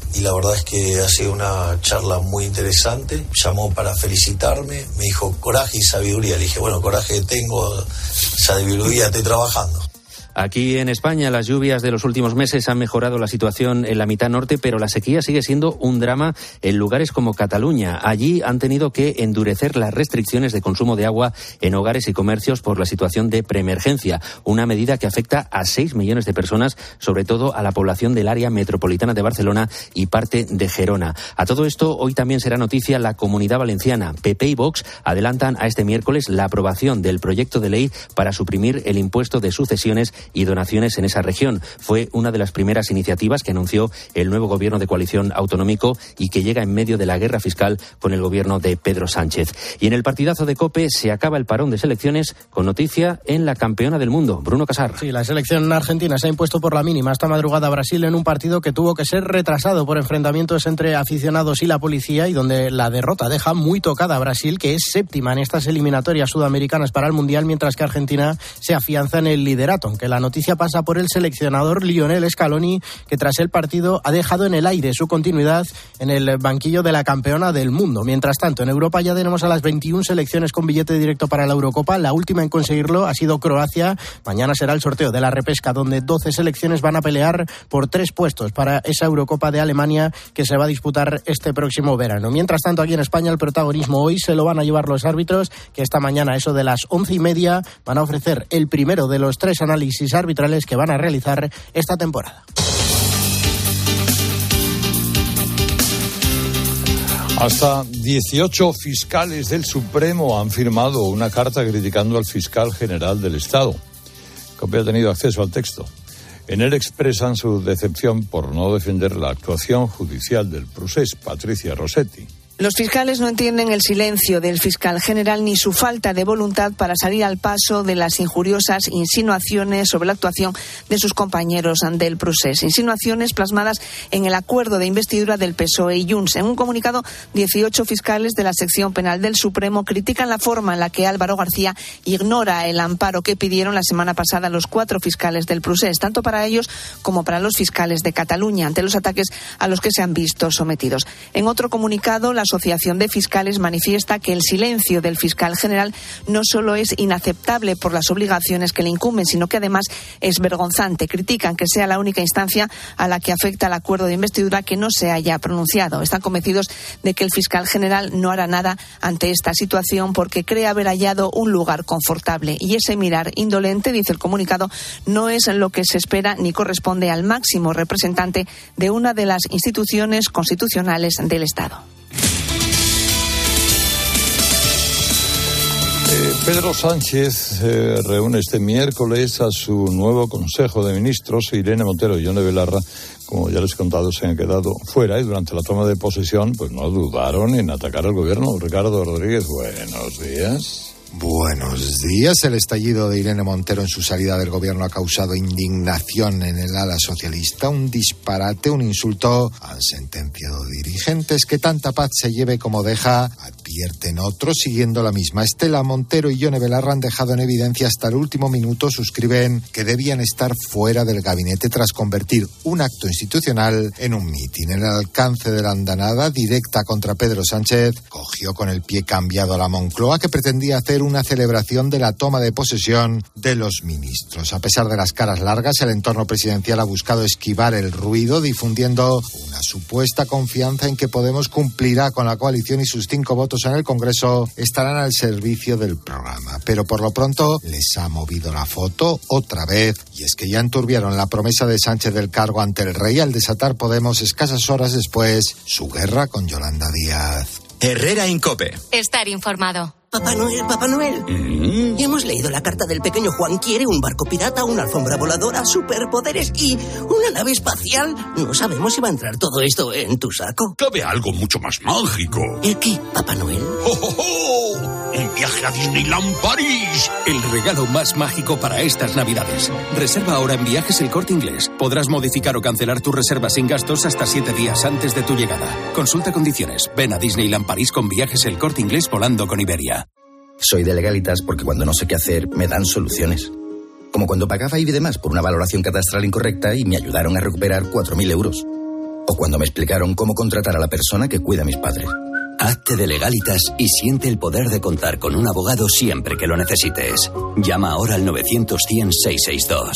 y la verdad es que ha sido una charla muy interesante. Llamó para felicitarme, me dijo coraje y sabiduría. Le dije, bueno, coraje tengo, sabiduría estoy trabajando. Aquí en España las lluvias de los últimos meses han mejorado la situación en la mitad norte, pero la sequía sigue siendo un drama en lugares como Cataluña. Allí han tenido que endurecer las restricciones de consumo de agua en hogares y comercios por la situación de preemergencia, una medida que afecta a 6 millones de personas, sobre todo a la población del área metropolitana de Barcelona y parte de Gerona. A todo esto, hoy también será noticia la Comunidad Valenciana. PP y Vox adelantan a este miércoles la aprobación del proyecto de ley para suprimir el impuesto de sucesiones y donaciones en esa región. Fue una de las primeras iniciativas que anunció el nuevo gobierno de coalición autonómico y que llega en medio de la guerra fiscal con el gobierno de Pedro Sánchez. Y en el partidazo de COPE se acaba el parón de selecciones con noticia en la campeona del mundo, Bruno Casar. Sí, la selección argentina se ha impuesto por la mínima esta madrugada a Brasil en un partido que tuvo que ser retrasado por enfrentamientos entre aficionados y la policía y donde la derrota deja muy tocada a Brasil, que es séptima en estas eliminatorias sudamericanas para el Mundial, mientras que Argentina se afianza en el liderato, aunque la noticia pasa por el seleccionador Lionel Scaloni, que tras el partido ha dejado en el aire su continuidad en el banquillo de la campeona del mundo. Mientras tanto, en Europa ya tenemos a las 21 selecciones con billete directo para la Eurocopa. La última en conseguirlo ha sido Croacia. Mañana será el sorteo de la repesca, donde 12 selecciones van a pelear por 3 puestos para esa Eurocopa de Alemania que se va a disputar este próximo verano. Mientras tanto, aquí en España el protagonismo hoy se lo van a llevar los árbitros, que esta mañana, eso de las 11:30, van a ofrecer el primero de los 3 análisis arbitrales que van a realizar esta temporada. Hasta 18 fiscales del Supremo han firmado una carta criticando al fiscal general del Estado. COPE ha tenido acceso al texto. En él expresan su decepción por no defender la actuación judicial del procés, Patricia Rossetti. Los fiscales no entienden el silencio del fiscal general ni su falta de voluntad para salir al paso de las injuriosas insinuaciones sobre la actuación de sus compañeros del procés. Insinuaciones plasmadas en el acuerdo de investidura del PSOE y Junts. En un comunicado, 18 fiscales de la sección penal del Supremo critican la forma en la que Álvaro García ignora el amparo que pidieron la semana pasada los 4 fiscales del procés, tanto para ellos como para los fiscales de Cataluña, ante los ataques a los que se han visto sometidos. En otro comunicado, la Asociación de Fiscales manifiesta que el silencio del fiscal general no solo es inaceptable por las obligaciones que le incumben, sino que además es vergonzante. Critican que sea la única instancia a la que afecta el acuerdo de investidura que no se haya pronunciado. Están convencidos de que el fiscal general no hará nada ante esta situación porque cree haber hallado un lugar confortable. Y ese mirar indolente, dice el comunicado, no es lo que se espera ni corresponde al máximo representante de una de las instituciones constitucionales del Estado. Pedro Sánchez reúne este miércoles a su nuevo Consejo de Ministros. Irene Montero y Yone Belarra, como ya les he contado, se han quedado fuera y durante la toma de posesión pues no dudaron en atacar al gobierno. Ricardo Rodríguez, buenos días. Buenos días. El estallido de Irene Montero en su salida del gobierno ha causado indignación en el ala socialista. Un disparate, un insulto, han sentenciado dirigentes. Que tanta paz se lleve como deja, advierten otros, siguiendo la misma estela. Montero y Yone Belarra han dejado en evidencia hasta el último minuto, suscriben que debían estar fuera del gabinete tras convertir un acto institucional en un mitin. El alcance de la andanada directa contra Pedro Sánchez cogió con el pie cambiado a la Moncloa, que pretendía hacer una celebración de la toma de posesión de los ministros. A pesar de las caras largas, el entorno presidencial ha buscado esquivar el ruido, difundiendo una supuesta confianza en que Podemos cumplirá con la coalición y sus 5 votos en el Congreso estarán al servicio del programa. Pero por lo pronto les ha movido la foto otra vez, y es que ya enturbiaron la promesa de Sánchez del cargo ante el rey al desatar Podemos escasas horas después su guerra con Yolanda Díaz. Herrera en COPE. Estar informado. Papá Noel, Papá Noel. Hemos leído la carta del pequeño Juan. Quiere un barco pirata, una alfombra voladora, superpoderes y una nave espacial. No sabemos si va a entrar todo esto en tu saco. Cabe algo mucho más mágico. ¿El qué, Papá Noel? ¡Oh, oh, oh! ¡Un viaje a Disneyland París! El regalo más mágico para estas Navidades. Reserva ahora en Viajes El Corte Inglés. Podrás modificar o cancelar tu reserva sin gastos hasta 7 días antes de tu llegada. Consulta condiciones. Ven a Disneyland París con Viajes El Corte Inglés volando con Iberia. Soy de Legalitas porque cuando no sé qué hacer me dan soluciones. Como cuando pagaba IBI de más por una valoración catastral incorrecta y me ayudaron a recuperar 4.000 euros. O cuando me explicaron cómo contratar a la persona que cuida a mis padres. Hazte de Legalitas y siente el poder de contar con un abogado siempre que lo necesites. Llama ahora al 900-100-662.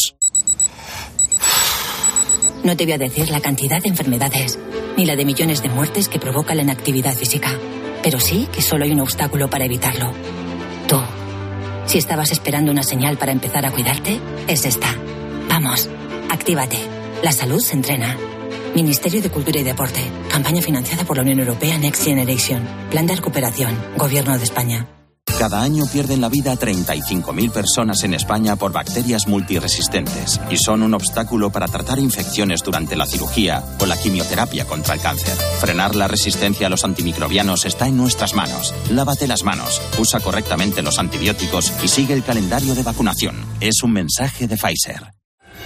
No te voy a decir la cantidad de enfermedades, ni la de millones de muertes que provoca la inactividad física. Pero sí que solo hay un obstáculo para evitarlo. Tú. Si estabas esperando una señal para empezar a cuidarte, es esta. Vamos, actívate. La salud se entrena. Ministerio de Cultura y Deporte. Campaña financiada por la Unión Europea Next Generation. Plan de recuperación. Gobierno de España. Cada año pierden la vida 35.000 personas en España por bacterias multiresistentes y son un obstáculo para tratar infecciones durante la cirugía o la quimioterapia contra el cáncer. Frenar la resistencia a los antimicrobianos está en nuestras manos. Lávate las manos, usa correctamente los antibióticos y sigue el calendario de vacunación. Es un mensaje de Pfizer.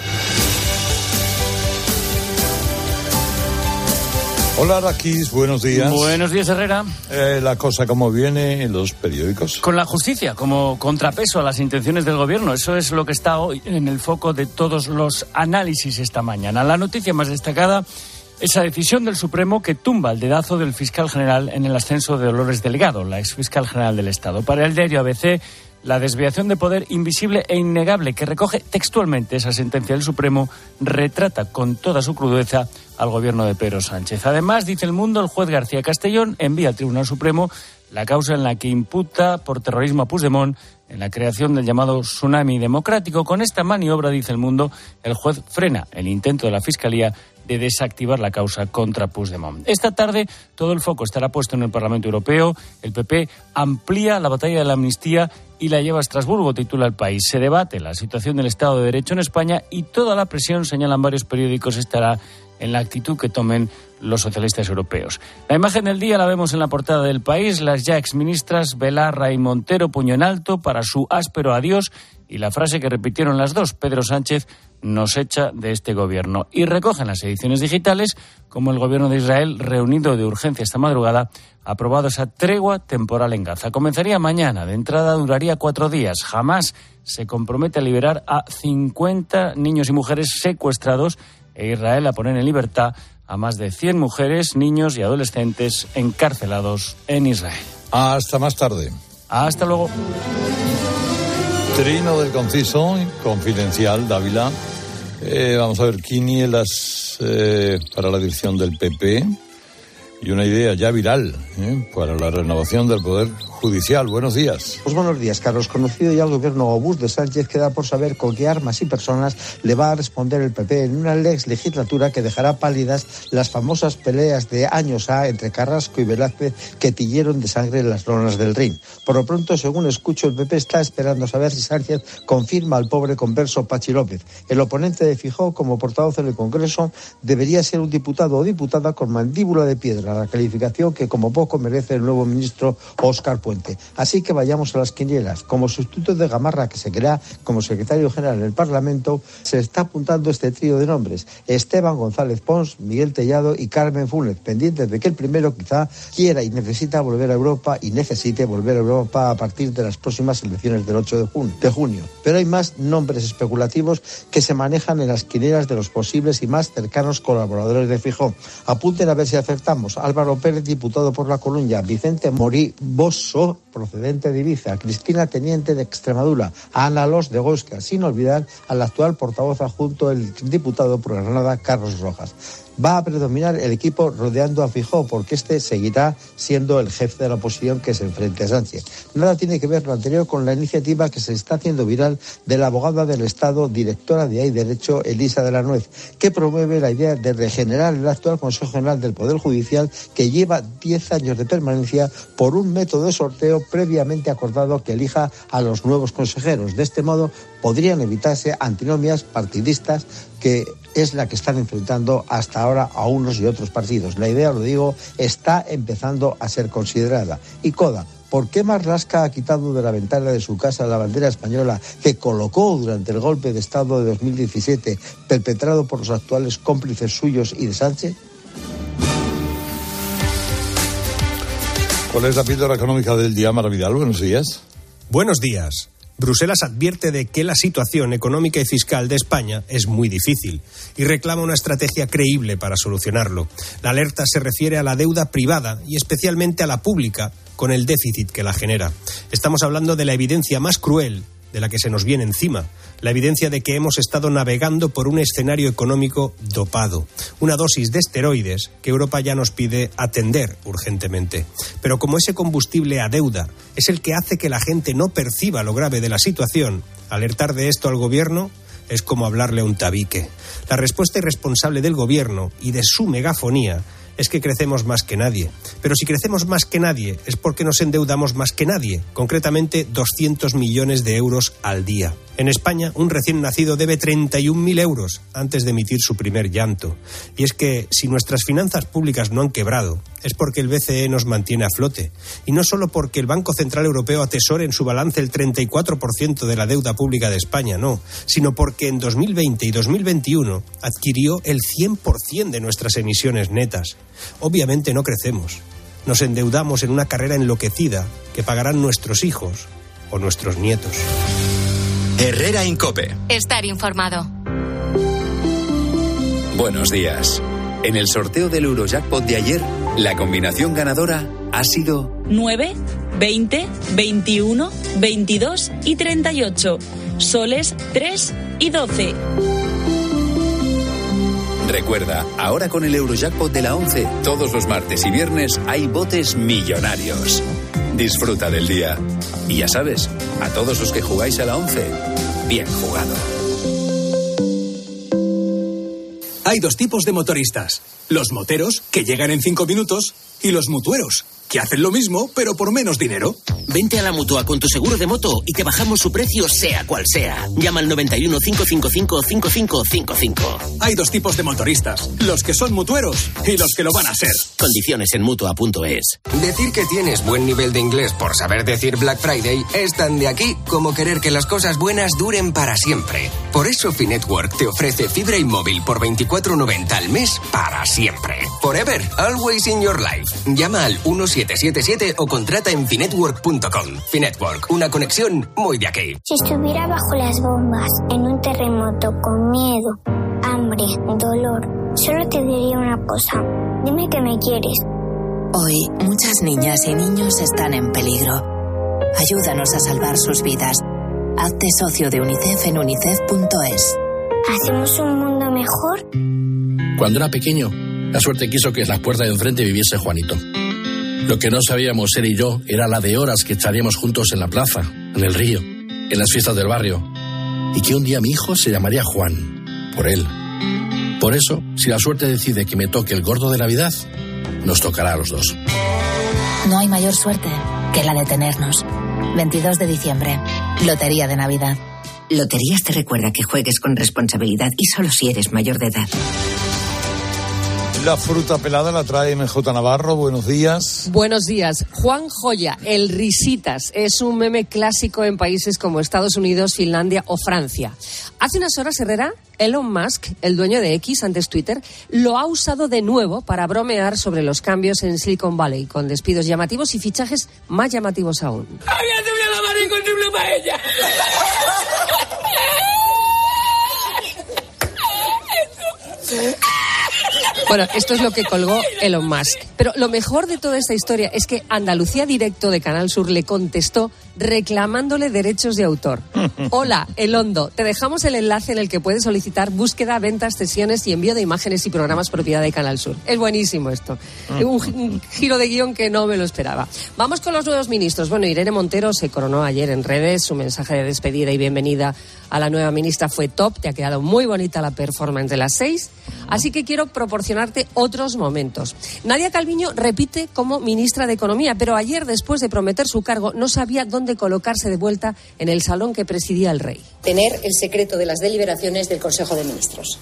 Hola, Raquis, buenos días. Buenos días, Herrera. La cosa como viene en los periódicos. Con la justicia como contrapeso a las intenciones del gobierno. Eso es lo que está hoy en el foco de todos los análisis esta mañana. La noticia más destacada, esa decisión del Supremo que tumba el dedazo del fiscal general en el ascenso de Dolores Delgado, la exfiscal general del Estado. Para el diario ABC, la desviación de poder invisible e innegable que recoge textualmente esa sentencia del Supremo retrata con toda su crudeza al gobierno de Pedro Sánchez. Además, dice El Mundo, el juez García Castellón envía al Tribunal Supremo la causa en la que imputa por terrorismo a Puigdemont en la creación del llamado tsunami democrático. Con esta maniobra, dice El Mundo, el juez frena el intento de la Fiscalía de desactivar la causa contra Puigdemont. Esta tarde todo el foco estará puesto en el Parlamento Europeo. El PP amplía la batalla de la amnistía y la lleva a Estrasburgo, titula El País. Se debate la situación del Estado de Derecho en España y toda la presión, señalan varios periódicos, estará en la actitud que tomen los socialistas europeos. La imagen del día la vemos en la portada del País, las ya exministras Belarra y Montero puño en alto para su áspero adiós y la frase que repitieron las dos, Pedro Sánchez nos echa de este gobierno. Y recogen las ediciones digitales como el gobierno de Israel, reunido de urgencia esta madrugada, ha aprobado esa tregua temporal en Gaza. Comenzaría mañana, de entrada duraría 4 días. Hamás se compromete a liberar a 50 niños y mujeres secuestrados e Israel a poner en libertad a más de 100 mujeres, niños y adolescentes encarcelados en Israel. Hasta más tarde. Hasta luego. Trino del Conciso, Confidencial, Dávila. Vamos a ver, quinielas para la dirección del PP y una idea ya viral para la renovación del Poder Judicial. Buenos días. Pues buenos días, Carlos. Conocido ya el gobierno obús de Sánchez, queda por saber con qué armas y personas le va a responder el PP en una legislatura que dejará pálidas las famosas peleas de años A entre Carrasco y Velázquez que tiñeron de sangre las lonas del Rin. Por lo pronto, según escucho, el PP está esperando saber si Sánchez confirma al pobre converso Pachi López. El oponente de Feijóo como portavoz en el Congreso debería ser un diputado o diputada con mandíbula de piedra, la calificación que como poco merece el nuevo ministro Óscar Puente. Así que vayamos a las quinielas. Como sustituto de Gamarra, que se crea como secretario general en el Parlamento, se está apuntando este trío de nombres: Esteban González Pons, Miguel Tellado y Carmen Funes, pendientes de que el primero quizá quiera y necesite volver a Europa a partir de las próximas elecciones del 8 de junio. Pero hay más nombres especulativos que se manejan en las quinielas de los posibles y más cercanos colaboradores de Feijóo. Apunten a ver si acertamos. Álvaro Pérez, diputado por La Coruña; Vicente Morí Bosso, procedente de Ibiza; Cristina Teniente, de Extremadura; Ana Los, de Huesca, sin olvidar al actual portavoz adjunto, el diputado por Granada, Carlos Rojas. Va a predominar el equipo rodeando a Feijóo, porque este seguirá siendo el jefe de la oposición que se enfrente a Sánchez. Nada tiene que ver lo anterior con la iniciativa que se está haciendo viral de la abogada del Estado, directora de Hay Derecho, Elisa de la Nuez, que promueve la idea de regenerar el actual Consejo General del Poder Judicial, que lleva 10 años de permanencia, por un método de sorteo previamente acordado que elija a los nuevos consejeros. De este modo podrían evitarse antinomias partidistas, que es la que están enfrentando hasta ahora a unos y otros partidos. La idea, lo digo, está empezando a ser considerada. Y Coda, ¿por qué Marlaska ha quitado de la ventana de su casa la bandera española que colocó durante el golpe de Estado de 2017, perpetrado por los actuales cómplices suyos y de Sánchez? ¿Cuál es la píldora económica del día, Mara Vidal? Buenos días. Buenos días. Bruselas advierte de que la situación económica y fiscal de España es muy difícil y reclama una estrategia creíble para solucionarlo. La alerta se refiere a la deuda privada y especialmente a la pública, con el déficit que la genera. Estamos hablando de la evidencia más cruel de la que se nos viene encima, la evidencia de que hemos estado navegando por un escenario económico dopado, una dosis de esteroides que Europa ya nos pide atender urgentemente. Pero como ese combustible a deuda es el que hace que la gente no perciba lo grave de la situación, alertar de esto al gobierno es como hablarle a un tabique. La respuesta irresponsable del gobierno y de su megafonía es que crecemos más que nadie. Pero si crecemos más que nadie es porque nos endeudamos más que nadie, concretamente 200 millones de euros al día. En España, un recién nacido debe 31.000 euros antes de emitir su primer llanto. Y es que si nuestras finanzas públicas no han quebrado, es porque el BCE nos mantiene a flote. Y no solo porque el Banco Central Europeo atesore en su balance el 34% de la deuda pública de España, no, sino porque en 2020 y 2021 adquirió el 100% de nuestras emisiones netas. Obviamente no crecemos. Nos endeudamos en una carrera enloquecida que pagarán nuestros hijos o nuestros nietos. Herrera Incope. Estar informado. Buenos días. En el sorteo del Eurojackpot de ayer, la combinación ganadora ha sido 9, 20, 21, 22 y 38. Soles 3 y 12. Recuerda, ahora con el Eurojackpot de la 11, todos los martes y viernes hay botes millonarios. Disfruta del día. Y ya sabes, a todos los que jugáis a la 11, bien jugado. Hay dos tipos de motoristas. Los moteros, que llegan en 5 minutos, y los mutueros, que hacen lo mismo, pero por menos dinero. Vente a la Mutua con tu seguro de moto y te bajamos su precio sea cual sea. Llama al 91 555 5555. Hay dos tipos de motoristas, los que son mutueros y los que lo van a ser. Condiciones en Mutua.es. Decir que tienes buen nivel de inglés por saber decir Black Friday es tan de aquí como querer que las cosas buenas duren para siempre. Por eso Finetwork te ofrece fibra y móvil por 24,90 al mes para siempre. Forever, always in your life. Llama al 1777 o contrata en finetwork.com. Finetwork, una conexión muy de aquí. Si estuviera bajo las bombas, en un terremoto, con miedo, hambre, dolor, solo te diría una cosa. Dime que me quieres. Hoy, muchas niñas y niños están en peligro. Ayúdanos a salvar sus vidas. Hazte socio de UNICEF en unicef.es. ¿Hacemos un mundo mejor? Cuando era pequeño, la suerte quiso que en las puertas de enfrente viviese Juanito. Lo que no sabíamos él y yo era la de horas que estaríamos juntos en la plaza, en el río, en las fiestas del barrio. Y que un día mi hijo se llamaría Juan, por él. Por eso, si la suerte decide que me toque el gordo de Navidad, nos tocará a los dos. No hay mayor suerte que la de tenernos. 22 de diciembre, Lotería de Navidad. Loterías te recuerda que juegues con responsabilidad y solo si eres mayor de edad. La fruta pelada la trae MJ Navarro. Buenos días. Buenos días. Juan Joya, el Risitas, es un meme clásico en países como Estados Unidos, Finlandia o Francia. Hace unas horas, Herrera, Elon Musk, el dueño de X, antes Twitter, lo ha usado de nuevo para bromear sobre los cambios en Silicon Valley, con despidos llamativos y fichajes más llamativos aún. ¡Había subido la mano incontrible para ella! Bueno, esto es lo que colgó Elon Musk. Pero lo mejor de toda esta historia es que Andalucía Directo de Canal Sur le contestó reclamándole derechos de autor. Hola, Elondo, te dejamos el enlace en el que puedes solicitar búsqueda, ventas, cesiones y envío de imágenes y programas propiedad de Canal Sur. Es buenísimo esto. Un giro de guión que no me lo esperaba. Vamos con los nuevos ministros. Bueno, Irene Montero se coronó ayer en redes. Su mensaje de despedida y bienvenida a la nueva ministra fue top. Te ha quedado muy bonita la performance de las 6. Así que quiero proporcionarte otros momentos. Nadia Calviño repite como ministra de Economía, pero ayer, después de prometer su cargo, no sabía dónde colocarse de vuelta en el salón que presidía el rey. Tener el secreto de las deliberaciones del Consejo de Ministros.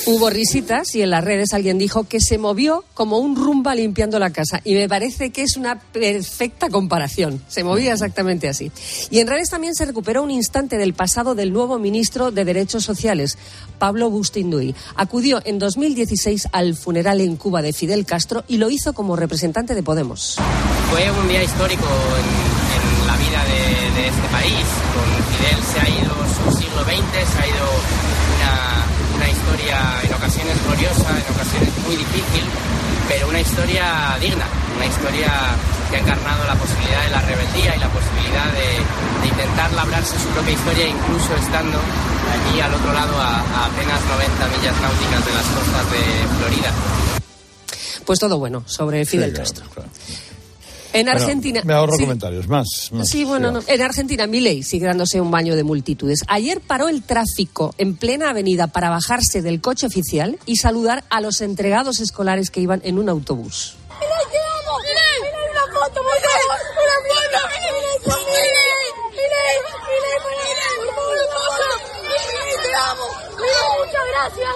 Hubo risitas y en las redes alguien dijo que se movió como un Rumba limpiando la casa. Y me parece que es una perfecta comparación. Se movía exactamente así. Y en redes también se recuperó un instante del pasado del nuevo ministro de Derechos Sociales, Pablo Bustinduy. Acudió en 2016 al funeral en Cuba de Fidel Castro y lo hizo como representante de Podemos. Fue un día histórico en la vida de este país. Con Fidel se ha ido su siglo XX, se ha ido una historia en ocasiones gloriosa, en ocasiones muy difícil, pero una historia digna, una historia que ha encarnado la posibilidad de la rebeldía y la posibilidad de intentar labrarse su propia historia, incluso estando allí al otro lado a apenas 90 millas náuticas de las costas de Florida. Pues todo bueno sobre Fidel Castro. Claro. En Argentina... Me ahorro comentarios, más. Sí, bueno, no. En Argentina, Milei sigue dándose un baño de multitudes. Ayer paró el tráfico en plena avenida para bajarse del coche oficial y saludar a los entregados escolares que iban en un autobús. ¡Milei, te amo! ¡Milei, una foto, por favor! ¡Una foto! ¡Milei, por favor, una foto! ¡Milei, te amo! ¡Milei, muchas gracias!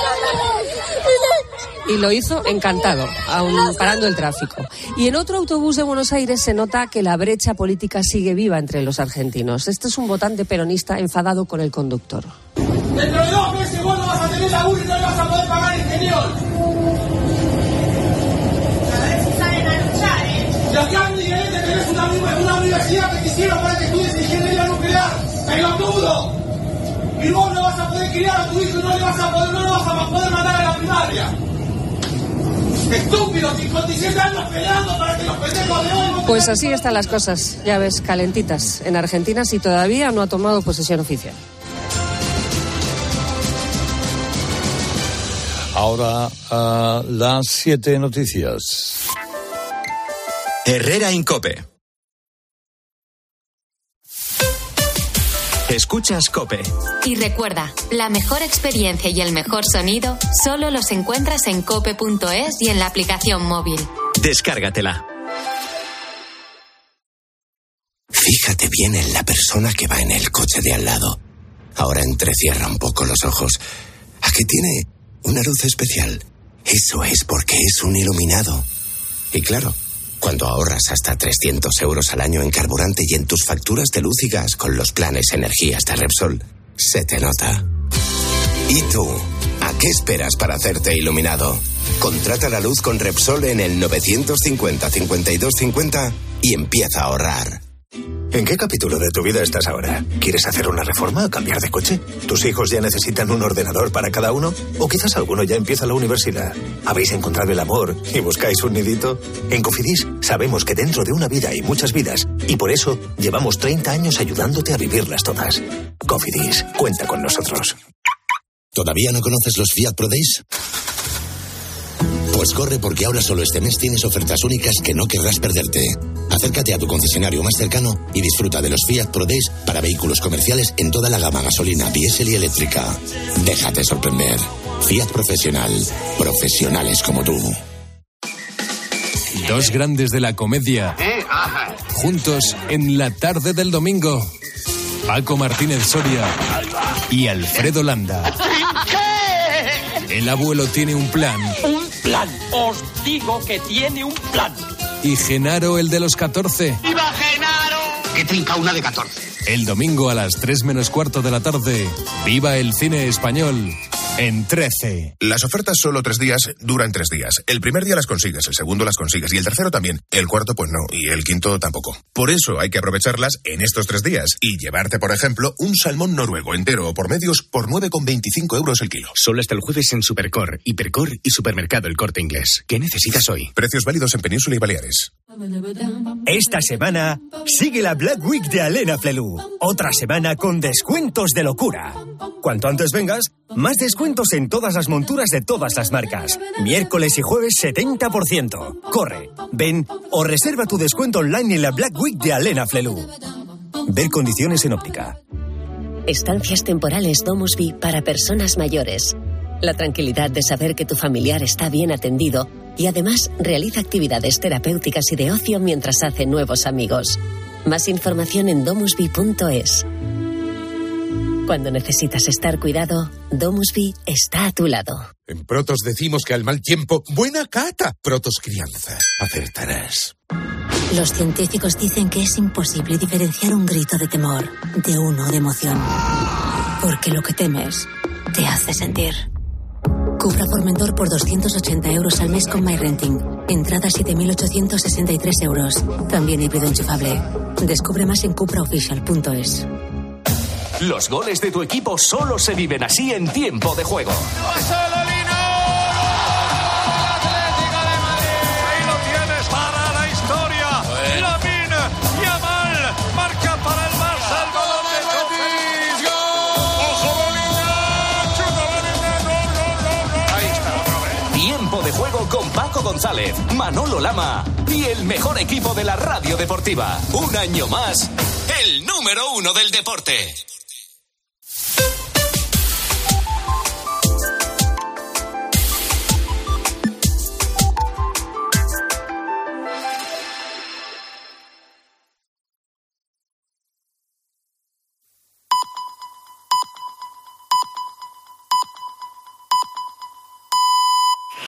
Y lo hizo encantado, aún parando el tráfico. Y en otro autobús de Buenos Aires se nota que la brecha política sigue viva entre los argentinos. Este es un votante peronista enfadado con el conductor. Dentro de 2 meses vos no vas a tener laburo y no le vas a poder pagar el señor. A ver si salen a luchar, ¿eh? Y acá en Miguelete tenés una universidad que quisieron para que estudies ingeniería nuclear. ¡Pelotudo! Y vos no vas a poder criar a tu hijo y no lo vas a poder mandar a la primaria. ¡Estúpidos! 57 años peleando para que los pendejos de hoy... Pues así están las cosas, ya ves, calentitas en Argentina si todavía no ha tomado posesión oficial. Ahora las 7 noticias. Herrera Incope. Escuchas COPE. Y recuerda, la mejor experiencia y el mejor sonido solo los encuentras en cope.es y en la aplicación móvil. Descárgatela. Fíjate bien en la persona que va en el coche de al lado. Ahora entrecierra un poco los ojos. ¿A qué tiene una luz especial? Eso es porque es un iluminado. Y claro, cuando ahorras hasta 300 euros al año en carburante y en tus facturas de luz y gas con los planes energías de Repsol, se te nota. ¿Y tú? ¿A qué esperas para hacerte iluminado? Contrata la luz con Repsol en el 950-5250 y empieza a ahorrar. ¿En qué capítulo de tu vida estás ahora? ¿Quieres hacer una reforma o cambiar de coche? ¿Tus hijos ya necesitan un ordenador para cada uno? ¿O quizás alguno ya empieza la universidad? ¿Habéis encontrado el amor y buscáis un nidito? En Cofidis sabemos que dentro de una vida hay muchas vidas y por eso llevamos 30 años ayudándote a vivirlas todas. Cofidis, cuenta con nosotros. ¿Todavía no conoces los Fiat Pro Days? Pues corre porque ahora solo este mes tienes ofertas únicas que no querrás perderte. Acércate a tu concesionario más cercano y disfruta de los Fiat Pro Days para vehículos comerciales en toda la gama gasolina, diésel y eléctrica. Déjate sorprender. Fiat Profesional. Profesionales como tú. Dos grandes de la comedia. Juntos en la tarde del domingo. Paco Martínez Soria y Alfredo Landa. El abuelo tiene un plan. Un plan. Os digo que tiene un plan. Y Genaro, el de los 14. ¡Viva Genaro! Que trinca una de 14. El domingo a las 3 menos cuarto de la tarde. Viva el cine español en 13. Las ofertas solo 3 días duran 3 días. El primer día las consigues, el segundo las consigues y el tercero también. El cuarto pues no y el quinto tampoco. Por eso hay que aprovecharlas en estos 3 días y llevarte, por ejemplo, un salmón noruego entero o por medios por 9,25 euros el kilo. Solo hasta el jueves en Supercor, Hipercor y Supermercado El Corte Inglés. ¿Qué necesitas hoy? Precios válidos en Península y Baleares. Esta semana sigue la Black Week de Alena Flelu. Otra semana con descuentos de locura. Cuanto antes vengas, más descuentos en todas las monturas de todas las marcas. Miércoles y jueves 70%. Corre, ven o reserva tu descuento online en la Black Week de Alena Flelu. Ver condiciones en óptica. Estancias temporales Domusby para personas mayores. La tranquilidad de saber que tu familiar está bien atendido y además realiza actividades terapéuticas y de ocio mientras hace nuevos amigos. Más información en domusby.es. Cuando necesitas estar cuidado, Domusvi está a tu lado. En Protos decimos que al mal tiempo, buena cata. Protos Crianza. Acertarás. Los científicos dicen que es imposible diferenciar un grito de temor de uno de emoción. Porque lo que temes te hace sentir. Cupra Formentor por 280 euros al mes con MyRenting. Entrada 7.863 euros. También híbrido enchufable. Descubre más en cupraofficial.es. Los goles de tu equipo solo se viven así en tiempo de juego. Ahí lo tienes para la historia. Lamine Yamal marca para el Barça. El balón de Betis. ¡Ojo, Bellingham! ¡Chuta Bellingham! Ahí está otra vez. Tiempo de juego con Paco González, Manolo Lama y el mejor equipo de la radio deportiva. Un año más, el número 1 del deporte.